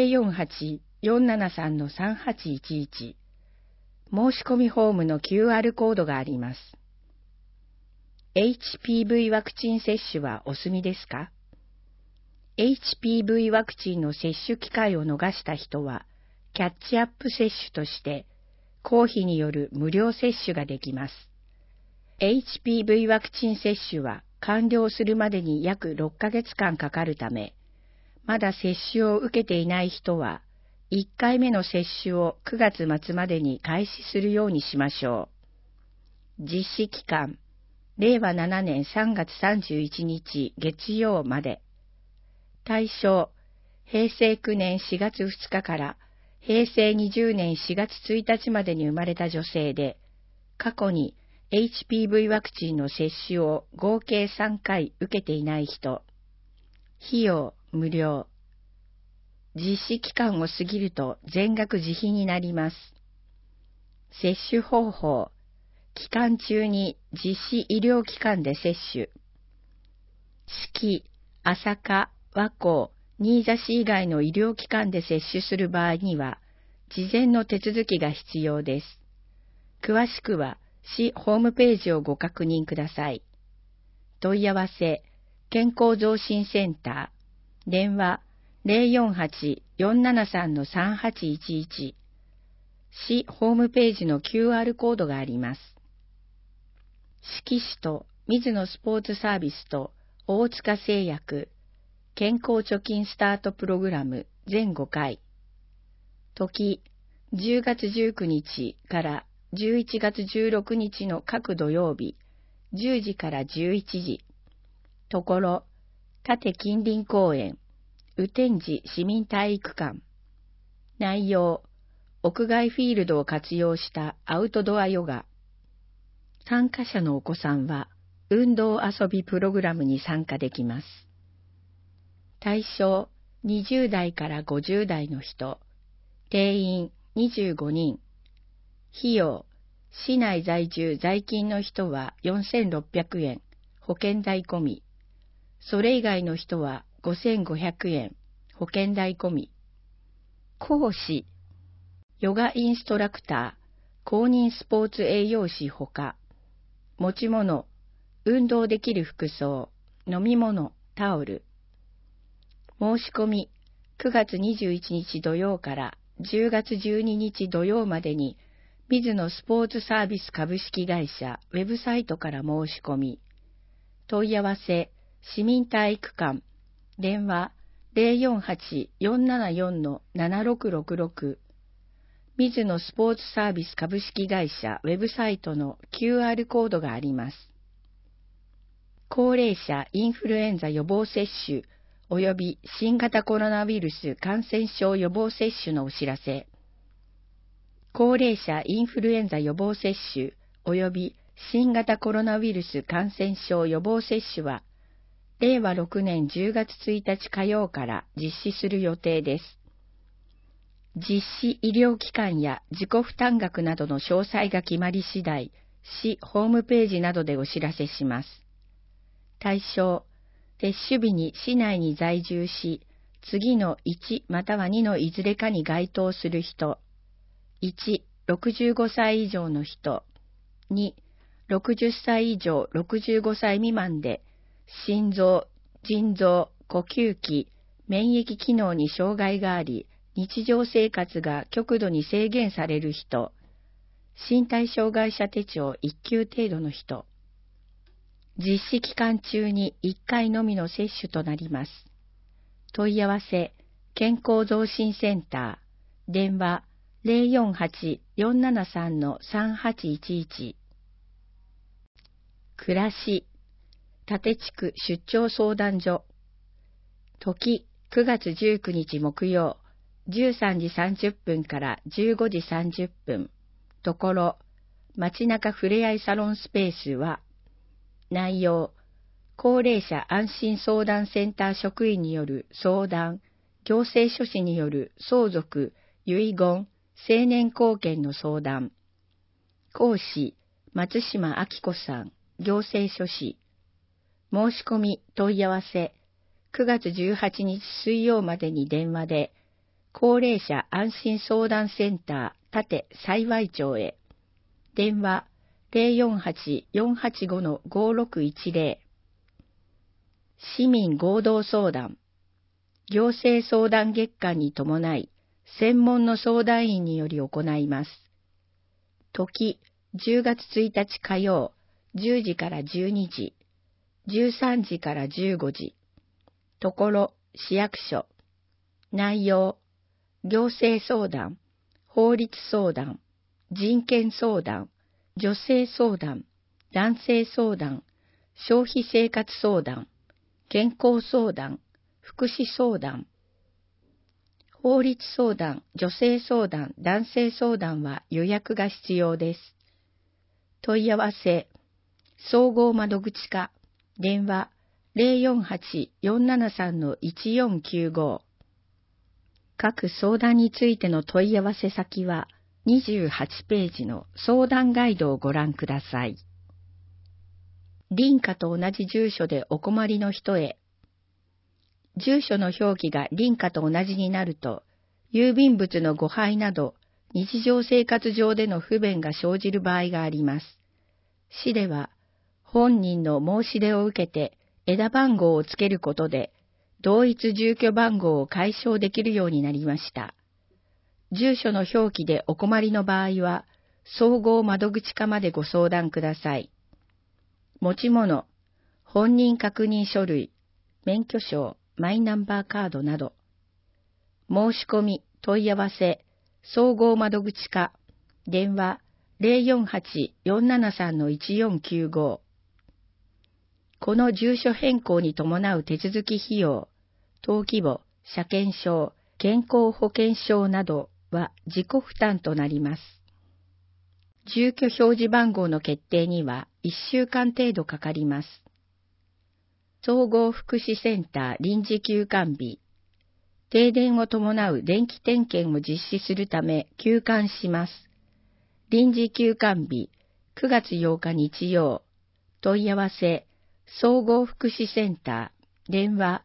Speaker 3: 048-473-3811。申し込みフォームの QR コードがあります。HPV ワクチン接種はお済みですか？ HPV ワクチンの接種機会を逃した人は、キャッチアップ接種として、公費による無料接種ができます。HPV ワクチン接種は完了するまでに約6ヶ月間かかるため、まだ接種を受けていない人は、1回目の接種を9月末までに開始するようにしましょう。実施期間、令和7年3月31日月曜まで。対象、平成9年4月2日から平成20年4月1日までに生まれた女性で、過去に HPV ワクチンの接種を合計3回受けていない人。費用無料。実施期間を過ぎると全額自費になります。 接種方法。期間中に実施医療機関で接種。四季、朝霞、和光、新座市以外の医療機関で接種する場合には、事前の手続きが必要です。詳しくは、市ホームページをご確認ください。問い合わせ、健康増進センター、電話 048-473-3811、市ホームページの QR コードがあります。四季市と水野スポーツサービスと大塚製薬、健康貯金スタートプログラム全5回。時、10月19日から11月16日の各土曜日、10時から11時。ところ、立近隣公園、雨天寺市民体育館。内容、屋外フィールドを活用したアウトドアヨガ。参加者のお子さんは、運動遊びプログラムに参加できます。対象、20代から50代の人。定員、25人。費用、市内在住在勤の人は4600円、保険代込み。それ以外の人は5500円、保険代込み。講師、ヨガインストラクター、公認スポーツ栄養士ほか。持ち物、運動できる服装、飲み物、タオル。申し込み、9月21日土曜から10月12日土曜までに、水野スポーツサービス株式会社ウェブサイトから申し込み。問い合わせ、市民体育館、電話 048-474-7666、水野スポーツサービス株式会社ウェブサイトの QR コードがあります。高齢者インフルエンザ予防接種及び新型コロナウイルス感染症予防接種のお知らせ。高齢者インフルエンザ予防接種及び新型コロナウイルス感染症予防接種は、令和6年10月1日火曜から実施する予定です。実施医療機関や自己負担額などの詳細が決まり次第、市ホームページなどでお知らせします。対象、接種日に市内に在住し、次の1または2のいずれかに該当する人。1、65歳以上の人。2、60歳以上65歳未満で、心臓、腎臓、呼吸器、免疫機能に障害があり、日常生活が極度に制限される人。身体障害者手帳1級程度の人。実施期間中に1回のみの接種となります。問い合わせ、健康増進センター、電話 048-473-3811。暮らし、立地区出張相談所。時、9月19日木曜、13時30分から15時30分。ところ、街中ふれあいサロンスペースは、内容、高齢者安心相談センター職員による相談、行政書士による相続、遺言、成年後見の相談。講師、松島明子さん、行政書士。申し込み、問い合わせ、9月18日水曜までに電話で、高齢者安心相談センター立幸町へ。電話 048-485-5610。市民合同相談。行政相談月間に伴い、専門の相談員により行います。時、10月1日火曜、10時から12時、13時から15時。ところ、市役所。内容、行政相談、法律相談、人権相談、女性相談、男性相談、消費生活相談、健康相談、福祉相談。法律相談、女性相談、男性相談は予約が必要です。問い合わせ、総合窓口課、電話 048-473-1495。各相談についての問い合わせ先は、 28ページの相談ガイドをご覧ください。隣家と同じ住所でお困りの人へ。住所の表記が隣家と同じになると、郵便物の誤配など、日常生活上での不便が生じる場合があります。市では、本人の申し出を受けて枝番号をつけることで、同一住居番号を解消できるようになりました。住所の表記でお困りの場合は、総合窓口課までご相談ください。持ち物、本人確認書類、免許証、マイナンバーカードなど、申し込み、問い合わせ、総合窓口課、電話 048-473-1495。この住所変更に伴う手続き費用、登記簿、車検証、健康保険証などは自己負担となります。住居表示番号の決定には1週間程度かかります。総合福祉センター臨時休館日。停電を伴う電気点検を実施するため休館します。臨時休館日、9月8日日曜。問い合わせ、総合福祉センター、電話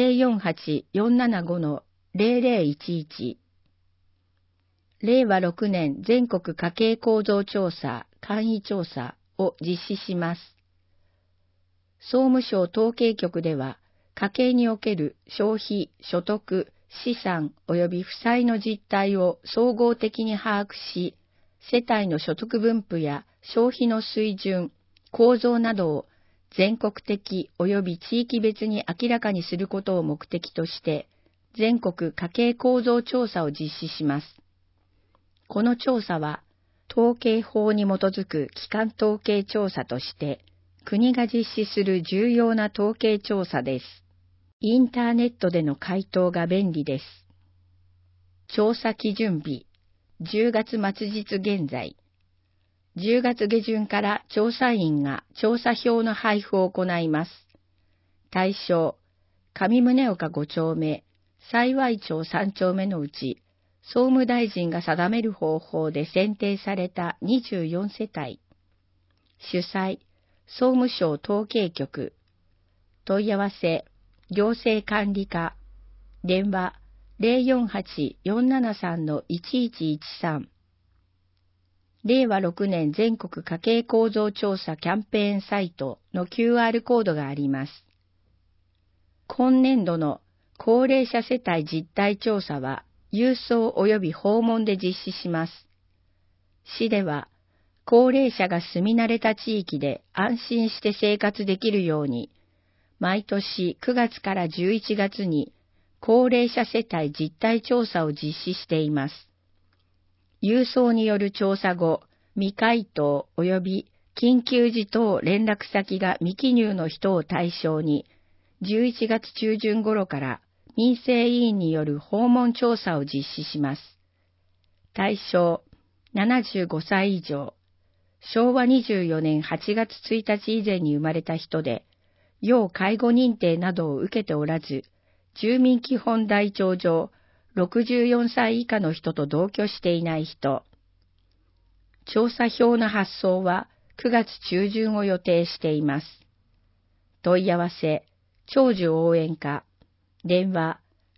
Speaker 3: 048-475-0011。令和6年全国家計構造調査、簡易調査を実施します。総務省統計局では、家計における消費、所得、資産及び負債の実態を総合的に把握し、世帯の所得分布や消費の水準、構造などを全国的及び地域別に明らかにすることを目的として、全国家計構造調査を実施します。この調査は、統計法に基づく基幹統計調査として、国が実施する重要な統計調査です。インターネットでの回答が便利です。調査基準日、10月末日現在。10月下旬から調査員が調査票の配布を行います。対象、上宗岡5丁目、幸町3丁目のうち、総務大臣が定める方法で選定された24世帯。主催、総務省統計局。問い合わせ、行政管理課。電話、048-473-1113。令和6年全国家計構造調査キャンペーンサイトの QR コードがあります。今年度の高齢者世帯実態調査は、郵送及び訪問で実施します。市では、高齢者が住み慣れた地域で安心して生活できるように、毎年9月から11月に高齢者世帯実態調査を実施しています。郵送による調査後、未回答及び緊急時等連絡先が未記入の人を対象に、11月中旬頃から民生委員による訪問調査を実施します。対象、75歳以上、昭和24年8月1日以前に生まれた人で、要介護認定などを受けておらず、住民基本台帳上、64歳以下の人と同居していない人。調査票の発送は9月中旬を予定しています。問い合わせ、長寿応援課。電話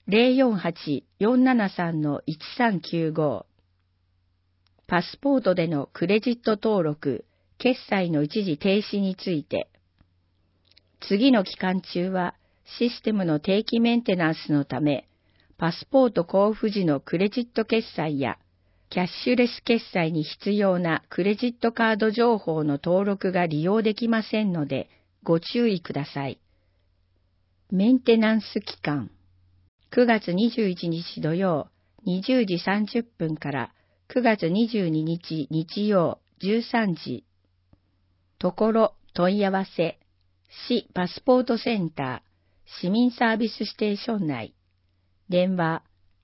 Speaker 3: 048-473-1395。パスポートでのクレジット登録、決済の一時停止について。次の期間中はシステムの定期メンテナンスのため、パスポート交付時のクレジット決済やキャッシュレス決済に必要なクレジットカード情報の登録が利用できませんのでご注意ください。メンテナンス期間、9月21日土曜20時30分から9月22日日曜13時。ところ問い合わせ、市パスポートセンター、市民サービスステーション内。電話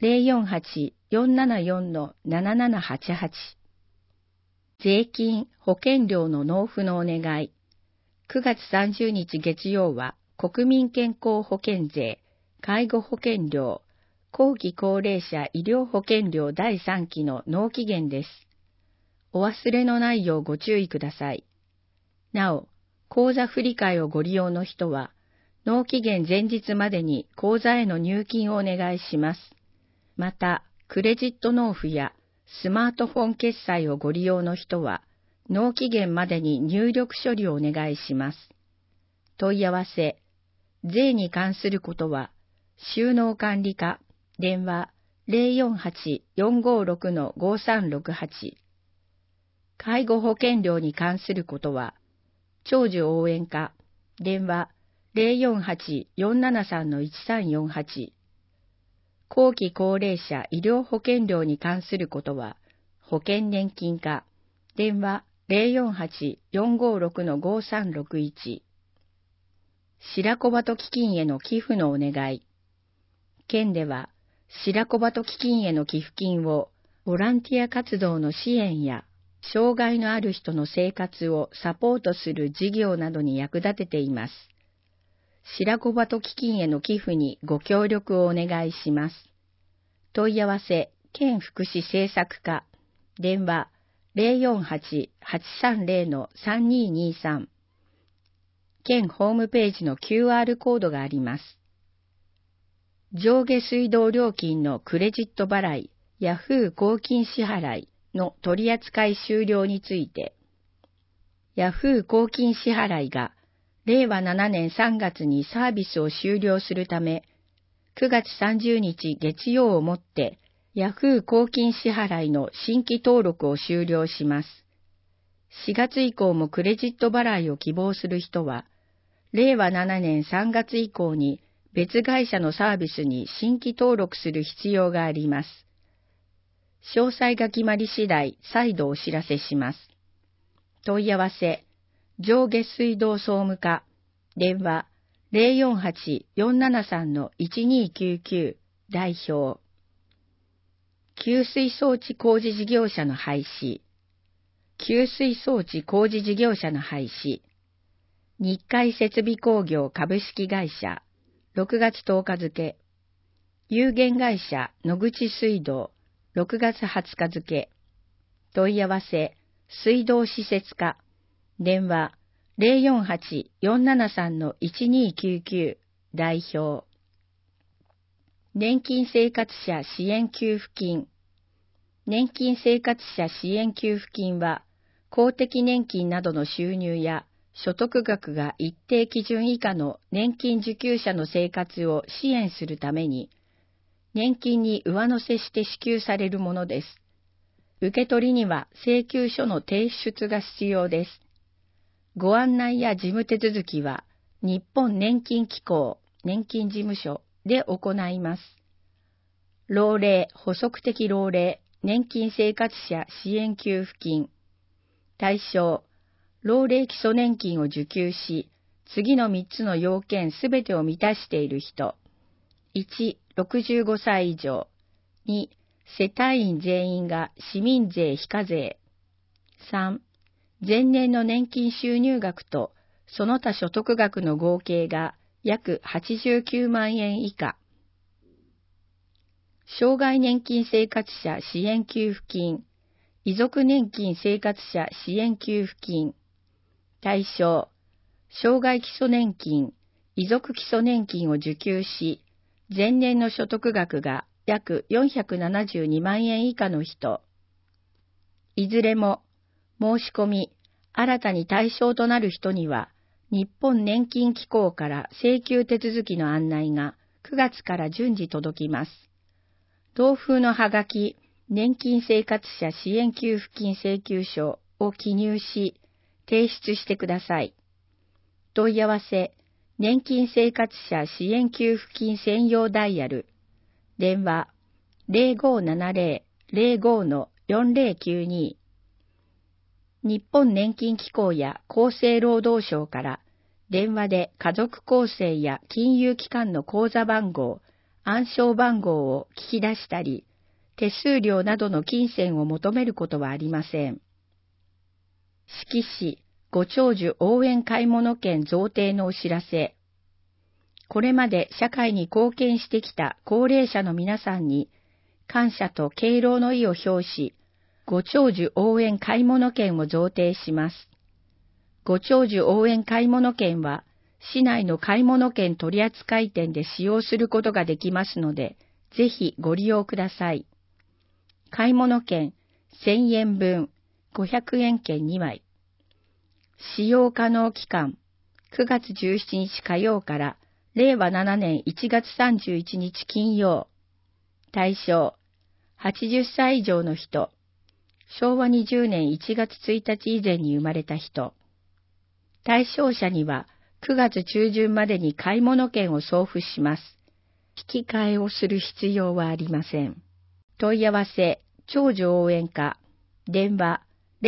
Speaker 3: 048-474-7788。税金・保険料の納付のお願い。9月30日月曜は国民健康保険税、介護保険料、 後期高齢者医療保険料第3期の納期限です。お忘れのないようご注意ください。なお、口座振替をご利用の人は、納期限前日までに口座への入金をお願いします。また、クレジット納付やスマートフォン決済をご利用の人は、納期限までに入力処理をお願いします。問い合わせ、税に関することは、収納管理課、電話 048-456-5368。介護保険料に関することは、長寿応援課、電話 048-473-1348。後期高齢者医療保険料に関することは、保険年金課、電話 048-456-5361。白子鳩基金への寄付のお願い。県では、白子鳩基金への寄付金を、ボランティア活動の支援や、障害のある人の生活をサポートする事業などに役立てています。白子鳩基金への寄付にご協力をお願いします。問い合わせ、県福祉政策課、電話 048-830-3223。県ホームページの QR コードがあります。上下水道料金のクレジット払い、ヤフー公金支払いの取扱い終了について、ヤフー公金支払いが令和7年3月にサービスを終了するため、9月30日月曜をもってヤフー公金支払いの新規登録を終了します。4月以降もクレジット払いを希望する人は、令和7年3月以降に別会社のサービスに新規登録する必要があります。詳細が決まり次第、再度お知らせします。問い合わせ、上下水道総務課、電話 048-473-1299 代表。給水装置工事事業者の廃止。給水装置工事事業者の廃止。日海設備工業株式会社、6月10日付。有限会社野口水道、6月20日付。問い合わせ、水道施設課。電話 048-473-1299 代表。年金生活者支援給付金。年金生活者支援給付金は、公的年金などの収入や所得額が一定基準以下の年金受給者の生活を支援するために、年金に上乗せして支給されるものです。受け取りには請求書の提出が必要です。ご案内や事務手続きは、日本年金機構年金事務所で行います。老齢、補足的老齢、年金生活者支援給付金。対象、老齢基礎年金を受給し、次の3つの要件すべてを満たしている人。1、65歳以上。2、世帯員全員が市民税非課税。3、前年の年金収入額とその他所得額の合計が約89万円以下。障害年金生活者支援給付金、遺族年金生活者支援給付金。対象、障害基礎年金、遺族基礎年金を受給し、前年の所得額が約472万円以下の人。いずれも、申し込み、新たに対象となる人には、日本年金機構から請求手続きの案内が9月から順次届きます。同封のはがき、年金生活者支援給付金請求書を記入し、提出してください。問い合わせ、年金生活者支援給付金専用ダイヤル、電話 0570-05-4092。日本年金機構や厚生労働省から電話で家族構成や金融機関の口座番号、暗証番号を聞き出したり、手数料などの金銭を求めることはありません。志木市ご長寿応援買物券贈呈のお知らせ。 これまで社会に貢献してきた高齢者の皆さんに感謝と敬老の意を表し、ご長寿応援買物券を贈呈します。ご長寿応援買物券は、市内の買物券取扱店で使用することができますので、ぜひご利用ください。買物券1000円分、500円券2枚。使用可能期間、9月17日火曜から令和7年1月31日金曜。対象、80歳以上の人、昭和20年1月1日以前に生まれた人。対象者には9月中旬までに買い物券を送付します。引き換えをする必要はありません。問い合わせ、長寿応援課、電話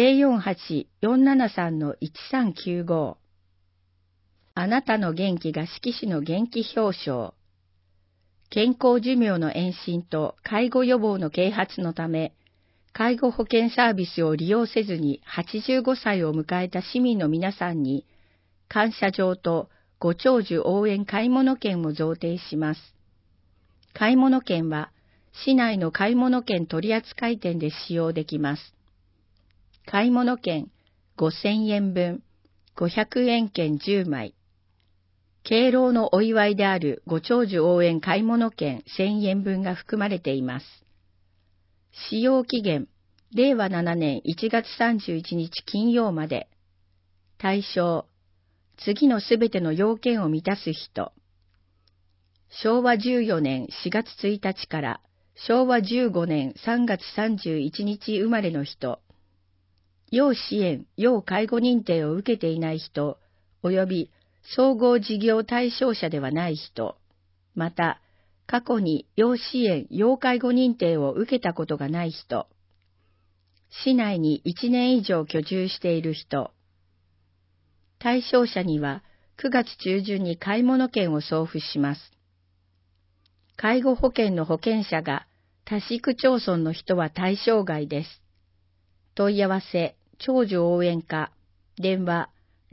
Speaker 3: 048-473-1395。あなたの元気が色紙の元気表彰。健康寿命の延伸と介護予防の啓発のため、介護保険サービスを利用せずに85歳を迎えた市民の皆さんに、感謝状とご長寿応援買物券を贈呈します。買物券は、市内の買物券取扱店で使用できます。買物券5000円分、500円券10枚。敬老のお祝いであるご長寿応援買物券1000円分が含まれています。使用期限、令和7年1月31日金曜まで。対象、次のすべての要件を満たす人。昭和14年4月1日から昭和15年3月31日生まれの人。要支援・要介護認定を受けていない人、及び総合事業対象者ではない人。また、過去に要支援・要介護認定を受けたことがない人。市内に1年以上居住している人。対象者には9月中旬に買物券を送付します。介護保険の保険者が他市区町村の人は対象外です。問い合わせ、長寿応援課、電話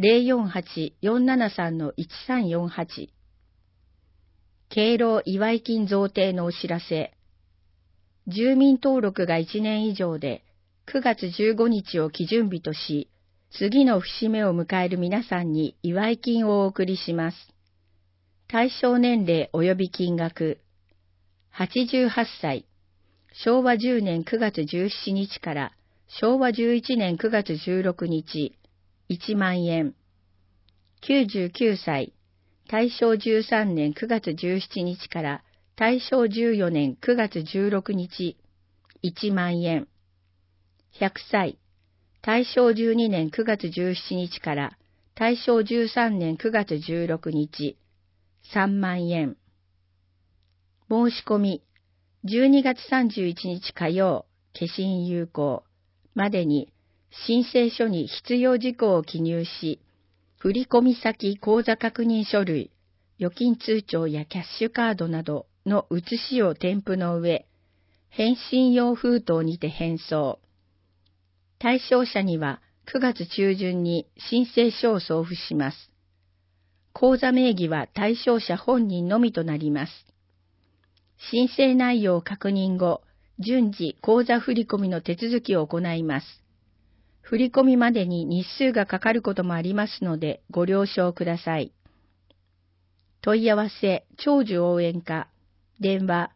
Speaker 3: 048-473-1348。敬老祝金贈呈のお知らせ。住民登録が1年以上で9月15日を基準日とし、次の節目を迎える皆さんに祝い金をお送りします。対象年齢及び金額。88歳、昭和10年9月17日から昭和11年9月16日、1万円。99歳、大正13年9月17日から大正14年9月16日、1万円。100歳、大正12年9月17日から大正13年9月16日、3万円。申し込み、12月31日火曜、消印有効までに申請書に必要事項を記入し、振込先口座確認書類、預金通帳やキャッシュカードなどの写しを添付の上、返信用封筒にて返送。対象者には9月中旬に申請書を送付します。口座名義は対象者本人のみとなります。申請内容を確認後、順次口座振込の手続きを行います。振込までに日数がかかることもありますのでご了承ください。問い合わせ、長寿応援課、電話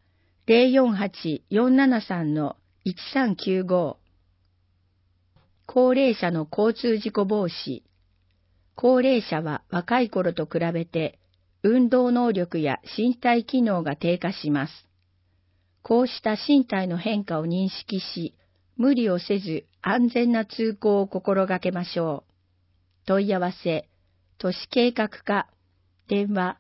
Speaker 3: 048-473-1395。高齢者の交通事故防止。高齢者は若い頃と比べて運動能力や身体機能が低下します。こうした身体の変化を認識し、無理をせず安全な通行を心がけましょう。問い合わせ、都市計画課、電話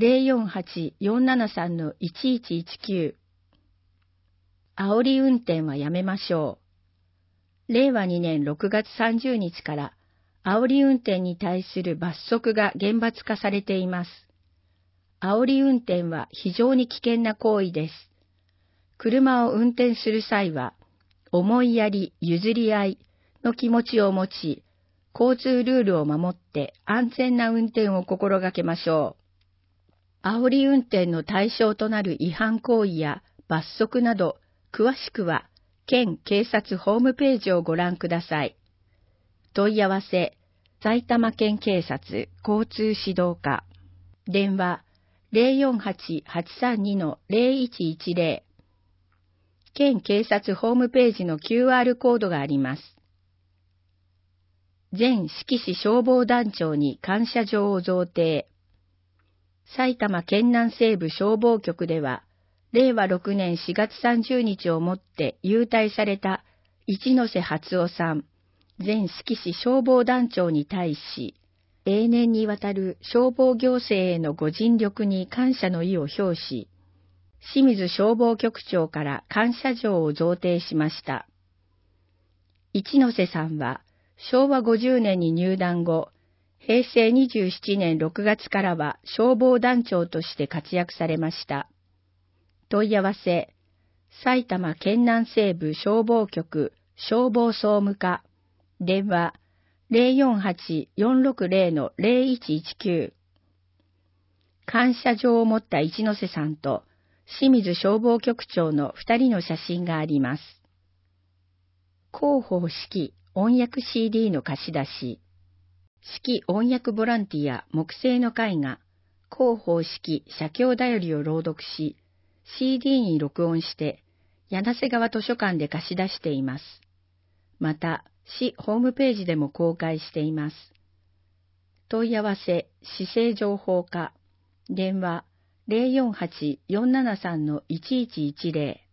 Speaker 3: 048-473-1119。煽り運転はやめましょう。令和2年6月30日から煽り運転に対する罰則が厳罰化されています。煽り運転は非常に危険な行為です。車を運転する際は、思いやり、譲り合いの気持ちを持ち、交通ルールを守って安全な運転を心がけましょう。 煽り運転の対象となる違反行為や罰則など、詳しくは、県警察ホームページをご覧ください。問い合わせ、埼玉県警察交通指導課。電話、048-832-0110。県警察ホームページの QR コードがあります。前志木市消防団長に感謝状を贈呈。埼玉県南西部消防局では、令和6年4月30日をもって優待された一ノ瀬初夫さん、前志木市消防団長に対し、永年にわたる消防行政へのご尽力に感謝の意を表し、清水消防局長から感謝状を贈呈しました。一ノ瀬さんは、昭和50年に入団後、平成27年6月からは消防団長として活躍されました。問い合わせ、埼玉県南西部消防局消防総務課、電話048-460-0119。感謝状を持った一ノ瀬さんと清水消防局長の2人の写真があります。広報式音訳 CD の貸し出し。式音訳ボランティア木製の絵画、広報式写経だよりを朗読し、CD に録音して、柳瀬川図書館で貸し出しています。また、市ホームページでも公開しています。問い合わせ、市政情報課、電話048-473-1110。